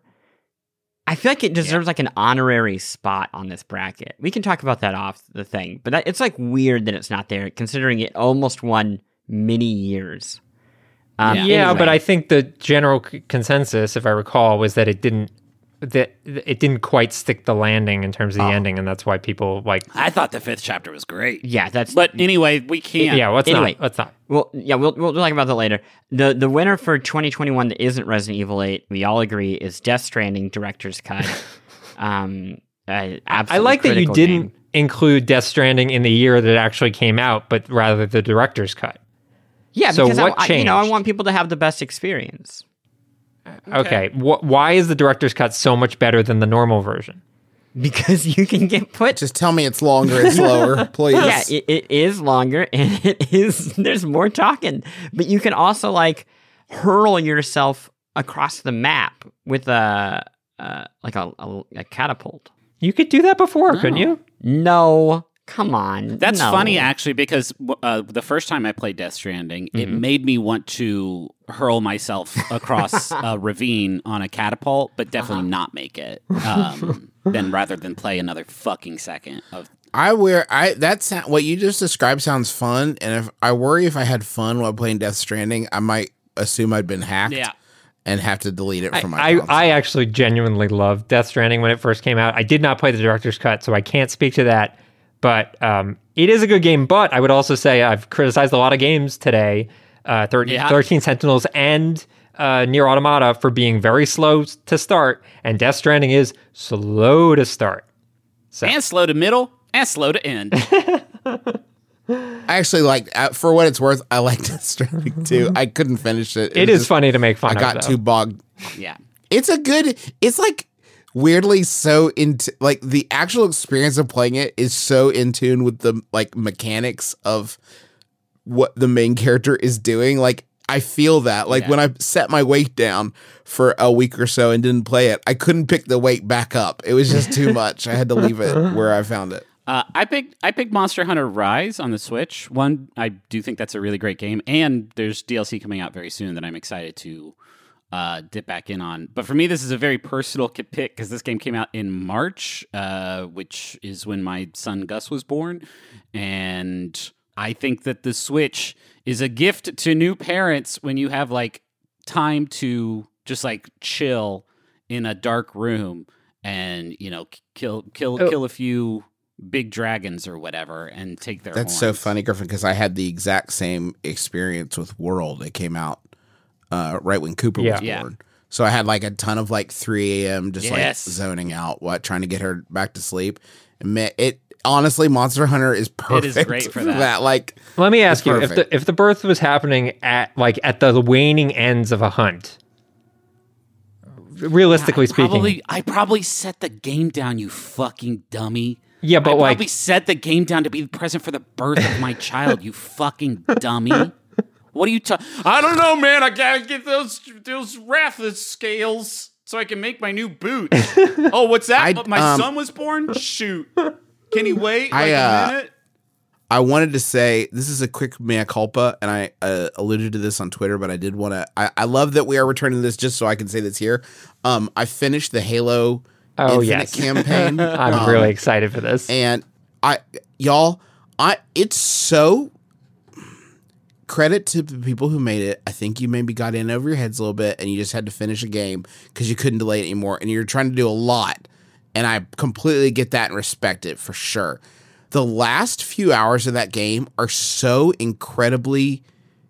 I feel like it deserves like an honorary spot on this bracket. We can talk about that off the thing, but that, it's like weird that it's not there, considering it almost won many years. Um, Yeah. Yeah, anyway. but I think the general c- consensus, if I recall, was that it didn't that it didn't quite stick the landing in terms of the Oh. ending, and that's why people like. I thought the fifth chapter was great. yeah, that's But anyway, we can't. Yeah, let's Anyway. not. Let's not. Well, yeah, we'll we'll talk about that later. the The winner for twenty twenty-one that isn't Resident Evil eight, we all agree, is Death Stranding Director's Cut. um, uh, I absolutely like that you critical didn't game. include Death Stranding in the year that it actually came out, but rather the director's cut. Yeah, So because I- what I, you know I changed? want people to have the best experience. Okay, Wh- why is the director's cut so much better than the normal version? Because you can get put. just tell me it's longer and slower, please. Yeah, it, it is longer and it is. There's more talking, but you can also like hurl yourself across the map with a uh, like a, a, a catapult. You could do that before, couldn't you? No, come on. That's no. funny, actually, because uh, the first time I played Death Stranding, it made me want to hurl myself across a ravine on a catapult, but definitely not make it. Um, then rather than play another fucking second of. I wear I that's what you just described sounds fun, and if I worry if I had fun while playing Death Stranding, I might assume I'd been hacked Yeah. and have to delete it from my I, console. I actually genuinely loved Death Stranding when it first came out. I did not play the director's cut, so I can't speak to that. But um, it is a good game. But I would also say I've criticized a lot of games today, uh, thirteen, Yeah. thirteen Sentinels and uh, Nier Automata, for being very slow to start. And Death Stranding is slow to start. So And slow to middle, and slow to end. I actually like uh, for what it's worth, I like Death Stranding too. I couldn't finish it. it was is just- funny to make fun I of. got though. too bogged. Yeah. It's a good. It's like weirdly so into like the actual experience of playing it is so in tune with the like mechanics of what the main character is doing. Like I feel that like Yeah. when I set my weight down for a week or so and didn't play it, I couldn't pick the weight back up. It was just too much. I had to leave it where I found it. Uh, I picked I picked Monster Hunter Rise on the Switch. One, I do think that's a really great game, and there's D L C coming out very soon that I'm excited to uh, dip back in on. But for me, this is a very personal ki- pick because this game came out in March, uh, which is when my son Gus was born, and I think that the Switch is a gift to new parents when you have like time to just like chill in a dark room and you know kill kill Oh. kill a few big dragons or whatever and take their That's so horns. funny, Griffin, because I had the exact same experience with World. It came out uh, right when Cooper was Yeah. Yeah. born. So I had like a ton of like three a.m. just Yes. like zoning out, what trying to get her back to sleep. And ma- it honestly, Monster Hunter is perfect. great for that. Like, Let me ask you, if perfect. the if the birth was happening at like at the waning ends of a hunt, realistically speaking, Probably, I probably set the game down, you fucking dummy. yeah, but I like probably set the game down to be present for the birth of my child, you fucking dummy. What are you talking? I don't know, man. I gotta get those those Rathus scales. so I can make my new boots. Oh, what's that? I- my um, son was born? Shoot. Can he wait I, like uh, a minute? I wanted to say this is a quick mea culpa, and I uh, alluded to this on Twitter, but I did want to. I, I love that we are returning this just so I can say this here. Um, I finished the Halo Oh, Infinite yes. campaign. I'm um, really excited for this. and I, y'all, I it's so credit to the people who made it. I think you maybe got in over your heads a little bit, and you just had to finish a game because you couldn't delay it anymore, and you're trying to do a lot. And I completely get that and respect it for sure. The last few hours of that game are so incredibly,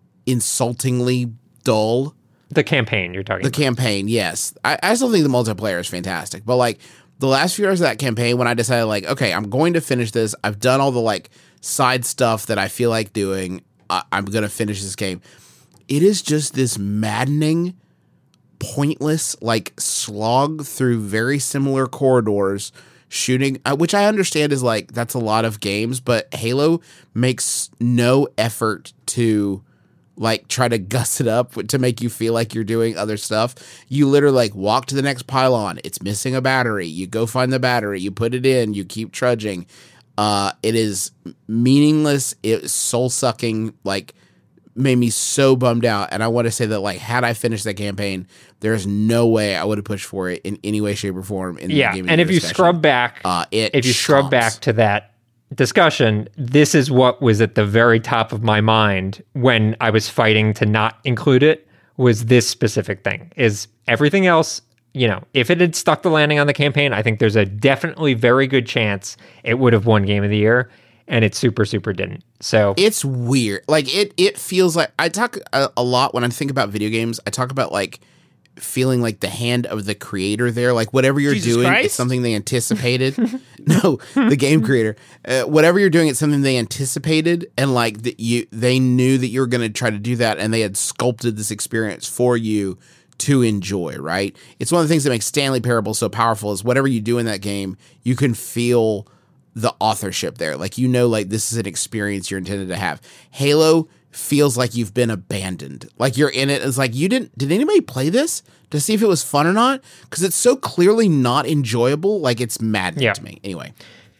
insultingly dull. The campaign you're talking The about. campaign, yes. I, I still think the multiplayer is fantastic. But like the last few hours of that campaign, when I decided like, okay, I'm going to finish this. I've done all the like side stuff that I feel like doing. I, I'm going to finish this game. It is just this maddening, pointless, like slog through very similar corridors shooting, uh, which I understand is like, that's a lot of games, but Halo makes no effort to like try to guss it up to make you feel like you're doing other stuff. You literally like walk to the next pylon. It's missing a battery. You go find the battery. You put it in. You keep trudging. Uh, it is meaningless. It's soul sucking. Like made me so bummed out. And I want to say that like had I finished that campaign, there's no way I would have pushed for it in any way, shape, or form. In Yeah, the game and if you discussion. scrub back, uh, it if you scrub stomps. back to that discussion, this is what was at the very top of my mind when I was fighting to not include it, was this specific thing. Is everything else, you know, if it had stuck the landing on the campaign, I think there's a definitely very good chance it would have won Game of the Year, and it super, super didn't. So It's weird. Like it it feels like I talk a, a lot when I think about video games. I talk about like feeling like the hand of the creator there, like whatever you're Jesus doing, Christ? it's something they anticipated. No, the game creator, uh, whatever you're doing, it's something they anticipated, and like that you, they knew that you were going to try to do that, and they had sculpted this experience for you to enjoy. Right? It's one of the things that makes Stanley Parable so powerful is whatever you do in that game, you can feel the authorship there. Like you know, like this is an experience you're intended to have. Halo feels like you've been abandoned. Like you're in it. It's like you didn't. Did anybody play this to see if it was fun or not? Because it's so clearly not enjoyable. Like it's maddening Yeah. to me. Anyway,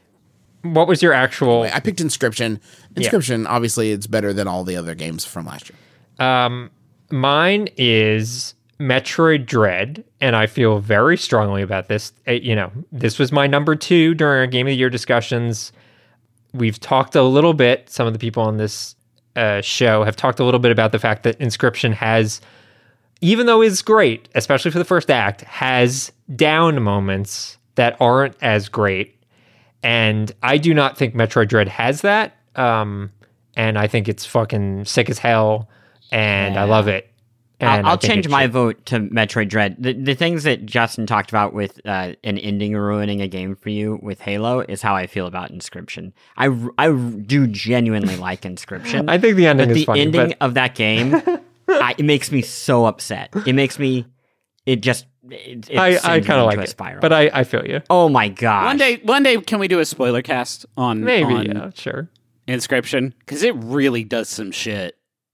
what was your actual... I picked Inscription. Inscription, obviously, it's better than all the other games from last year. Um, mine is Metroid Dread, and I feel very strongly about this. Uh, you know, this was my number two during our Game of the Year discussions. We've talked a little bit, some of the people on this uh, show have talked a little bit about the fact that Inscription has, even though it's great, especially for the first act, has down moments that aren't as great. And I do not think Metroid Dread has that. Um, and I think it's fucking sick as hell, and Yeah. I love it. And I'll, I I'll think change it my should- vote to Metroid Dread. The, the things that Justin talked about with uh, an ending ruining a game for you with Halo is how I feel about Inscription. I, r- I r- do genuinely like Inscription. I think the ending but is the funny, ending but- of that game, I, it makes me so upset. It makes me, it just, it, it I, sends I me kind of into like a it, spiral. but I, I feel you. oh my god! One day, one day, can we do a spoiler cast on Maybe, on yeah, sure. Inscription? Because it really does some shit.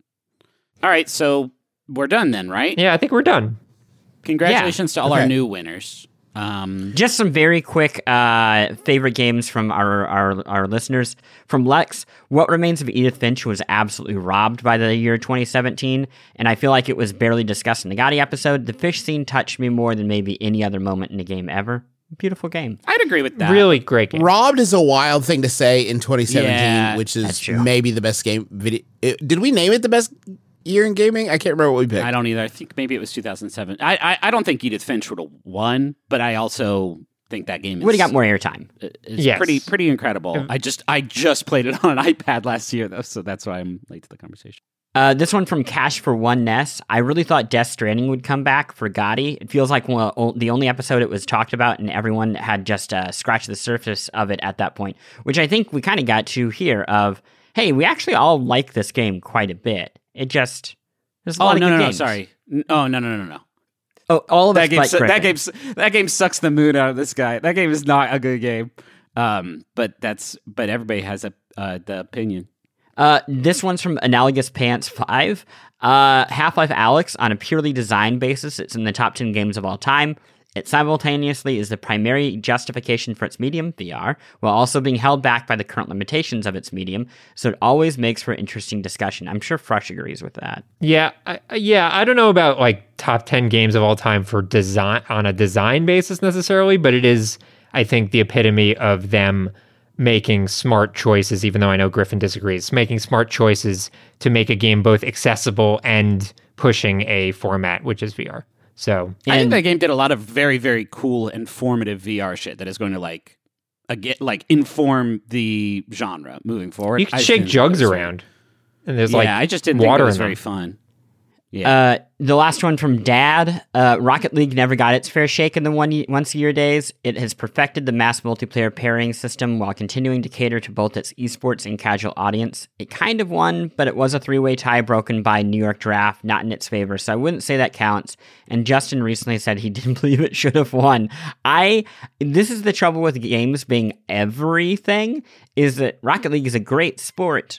All right, so we're done then, right? Yeah, I think we're done. Congratulations to all our Okay. new winners. Um, Just some very quick uh, favorite games from our, our our listeners. From Lex, What Remains of Edith Finch was absolutely robbed by the year twenty seventeen, and I feel like it was barely discussed in the Gotti episode. The fish scene touched me more than maybe any other moment in a game ever. Beautiful game. I'd agree with that. Really great game. Robbed is a wild thing to say in twenty seventeen, Yeah, which that's is true. maybe the best game video. It, did we name it the best year in gaming? I can't remember what we picked. I don't either. I think maybe it was two thousand seven. I I, I don't think Edith Finch would have won, but I also think that game is, Would have got more airtime. is Yes. pretty pretty incredible. I just I just played it on an iPad last year though, so that's why I'm late to the conversation. Uh, this one from Cash for One Ness. I really thought Death Stranding would come back for Gotti. It feels like well, o- the only episode it was talked about, and everyone had just uh, scratched the surface of it at that point, which I think we kind of got to here of, hey, we actually all like this game quite a bit. It just... There's a Oh lot no of good no no games. sorry. N- Oh no no no no no. Oh, all of That us game but su- that Griffin. game su- that game sucks the mood out of this guy. That game is not a good game. Um, but that's but everybody has a uh, the opinion. Uh, this one's from Analogous Pants five. Uh, Half-Life Alyx, on a purely design basis, it's in the top ten games of all time. It simultaneously is the primary justification for its medium, V R, while also being held back by the current limitations of its medium, so it always makes for interesting discussion. I'm sure Fresh agrees with that. Yeah, I, yeah. I don't know about like top ten games of all time for design on a design basis necessarily, but it is, I think, the epitome of them making smart choices, even though I know Griffin disagrees, making smart choices to make a game both accessible and pushing a format, which is V R. So I think And- that game did a lot of very, very cool, informative V R shit that is going to like, again, like inform the genre moving forward. you can I just shake didn't think jugs it was around, and there's Yeah, like I just didn't think it water was in very them. fun. Yeah. Uh, the last one from Dad. Uh, Rocket League never got its fair shake in the one once a year days. It has perfected the mass multiplayer pairing system while continuing to cater to both its esports and casual audience. It kind of won, but it was a three-way tie broken by New York Draft, not in its favor, so I wouldn't say that counts. And Justin recently said he didn't believe it should have won. I. This is the trouble with games being everything, is that Rocket League is a great sport.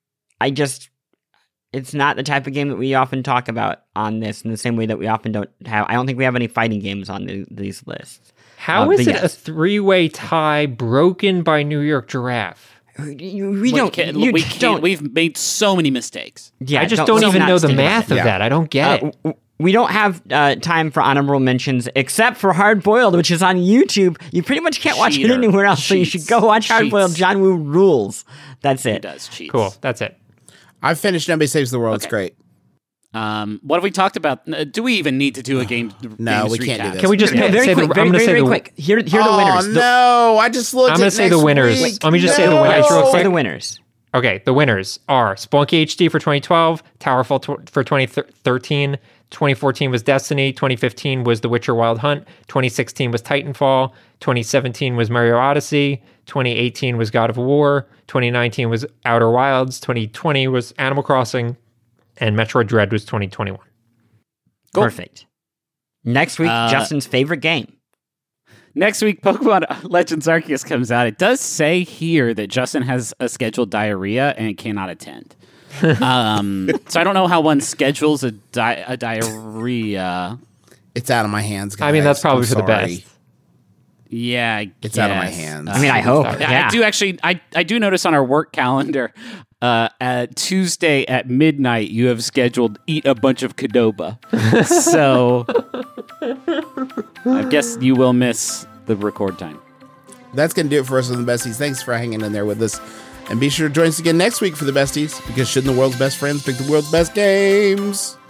I just... It's not the type of game that we often talk about on this in the same way that we often don't have. I don't think we have any fighting games on the, these lists. How Uh, is but it a yes. three-way tie broken by New York Giraffe? We, we We don't. can't- you we can't- don't. We've made so many mistakes. Yeah, I just don't, let's even not know the stick with math it. of Yeah. that. I don't get Uh, it. w- we don't have uh, time for honorable mentions except for Hard Boiled, which is on YouTube. You pretty much can't watch Cheater. it anywhere else, so you should Cheats. go watch Hard Boiled. Cheats. John Woo rules. That's It it. does cheat. Cool. That's it. I've finished Nobody Saves the World. It's Okay. great. Um, what have we talked about? Uh, Do we even need to do a game? No, games we can't do recap? this. Can we just No, very say quick. the? Very, I'm going to very, say very the. quick. Here, here are the oh, winners. The- no. I just looked I'm at gonna say the next winners. week. Let me just say the No. winners real Say quick. the winners. Okay, the winners are Spelunky H D for twenty twelve, Towerfall tw- for twenty thirteen, twenty fourteen was Destiny, twenty fifteen was The Witcher Wild Hunt, twenty sixteen was Titanfall, twenty seventeen was Mario Odyssey, twenty eighteen was God of War, twenty nineteen was Outer Wilds, twenty twenty was Animal Crossing, and Metroid Dread was twenty twenty-one. Cool. Perfect. Next week, Uh, Justin's favorite game. Next week, Pokemon Legends Arceus comes out. It does say here that Justin has a scheduled diarrhea and cannot attend. um, so I don't know how one schedules a, di- a diarrhea. It's out of my hands, guys. I mean, that's probably I'm for the sorry. best. Yeah, I It's out of my guess. hands. I mean, I hope. sorry. Yeah, Yeah. I do actually. I, I do notice on our work calendar, uh, at Tuesday at midnight, you have scheduled eat a bunch of Cadoba. So I guess you will miss the record time. That's going to do it for us on the Besties. Thanks for hanging in there with us. And be sure to join us again next week for the Besties, because shouldn't the world's best friends pick the world's best games?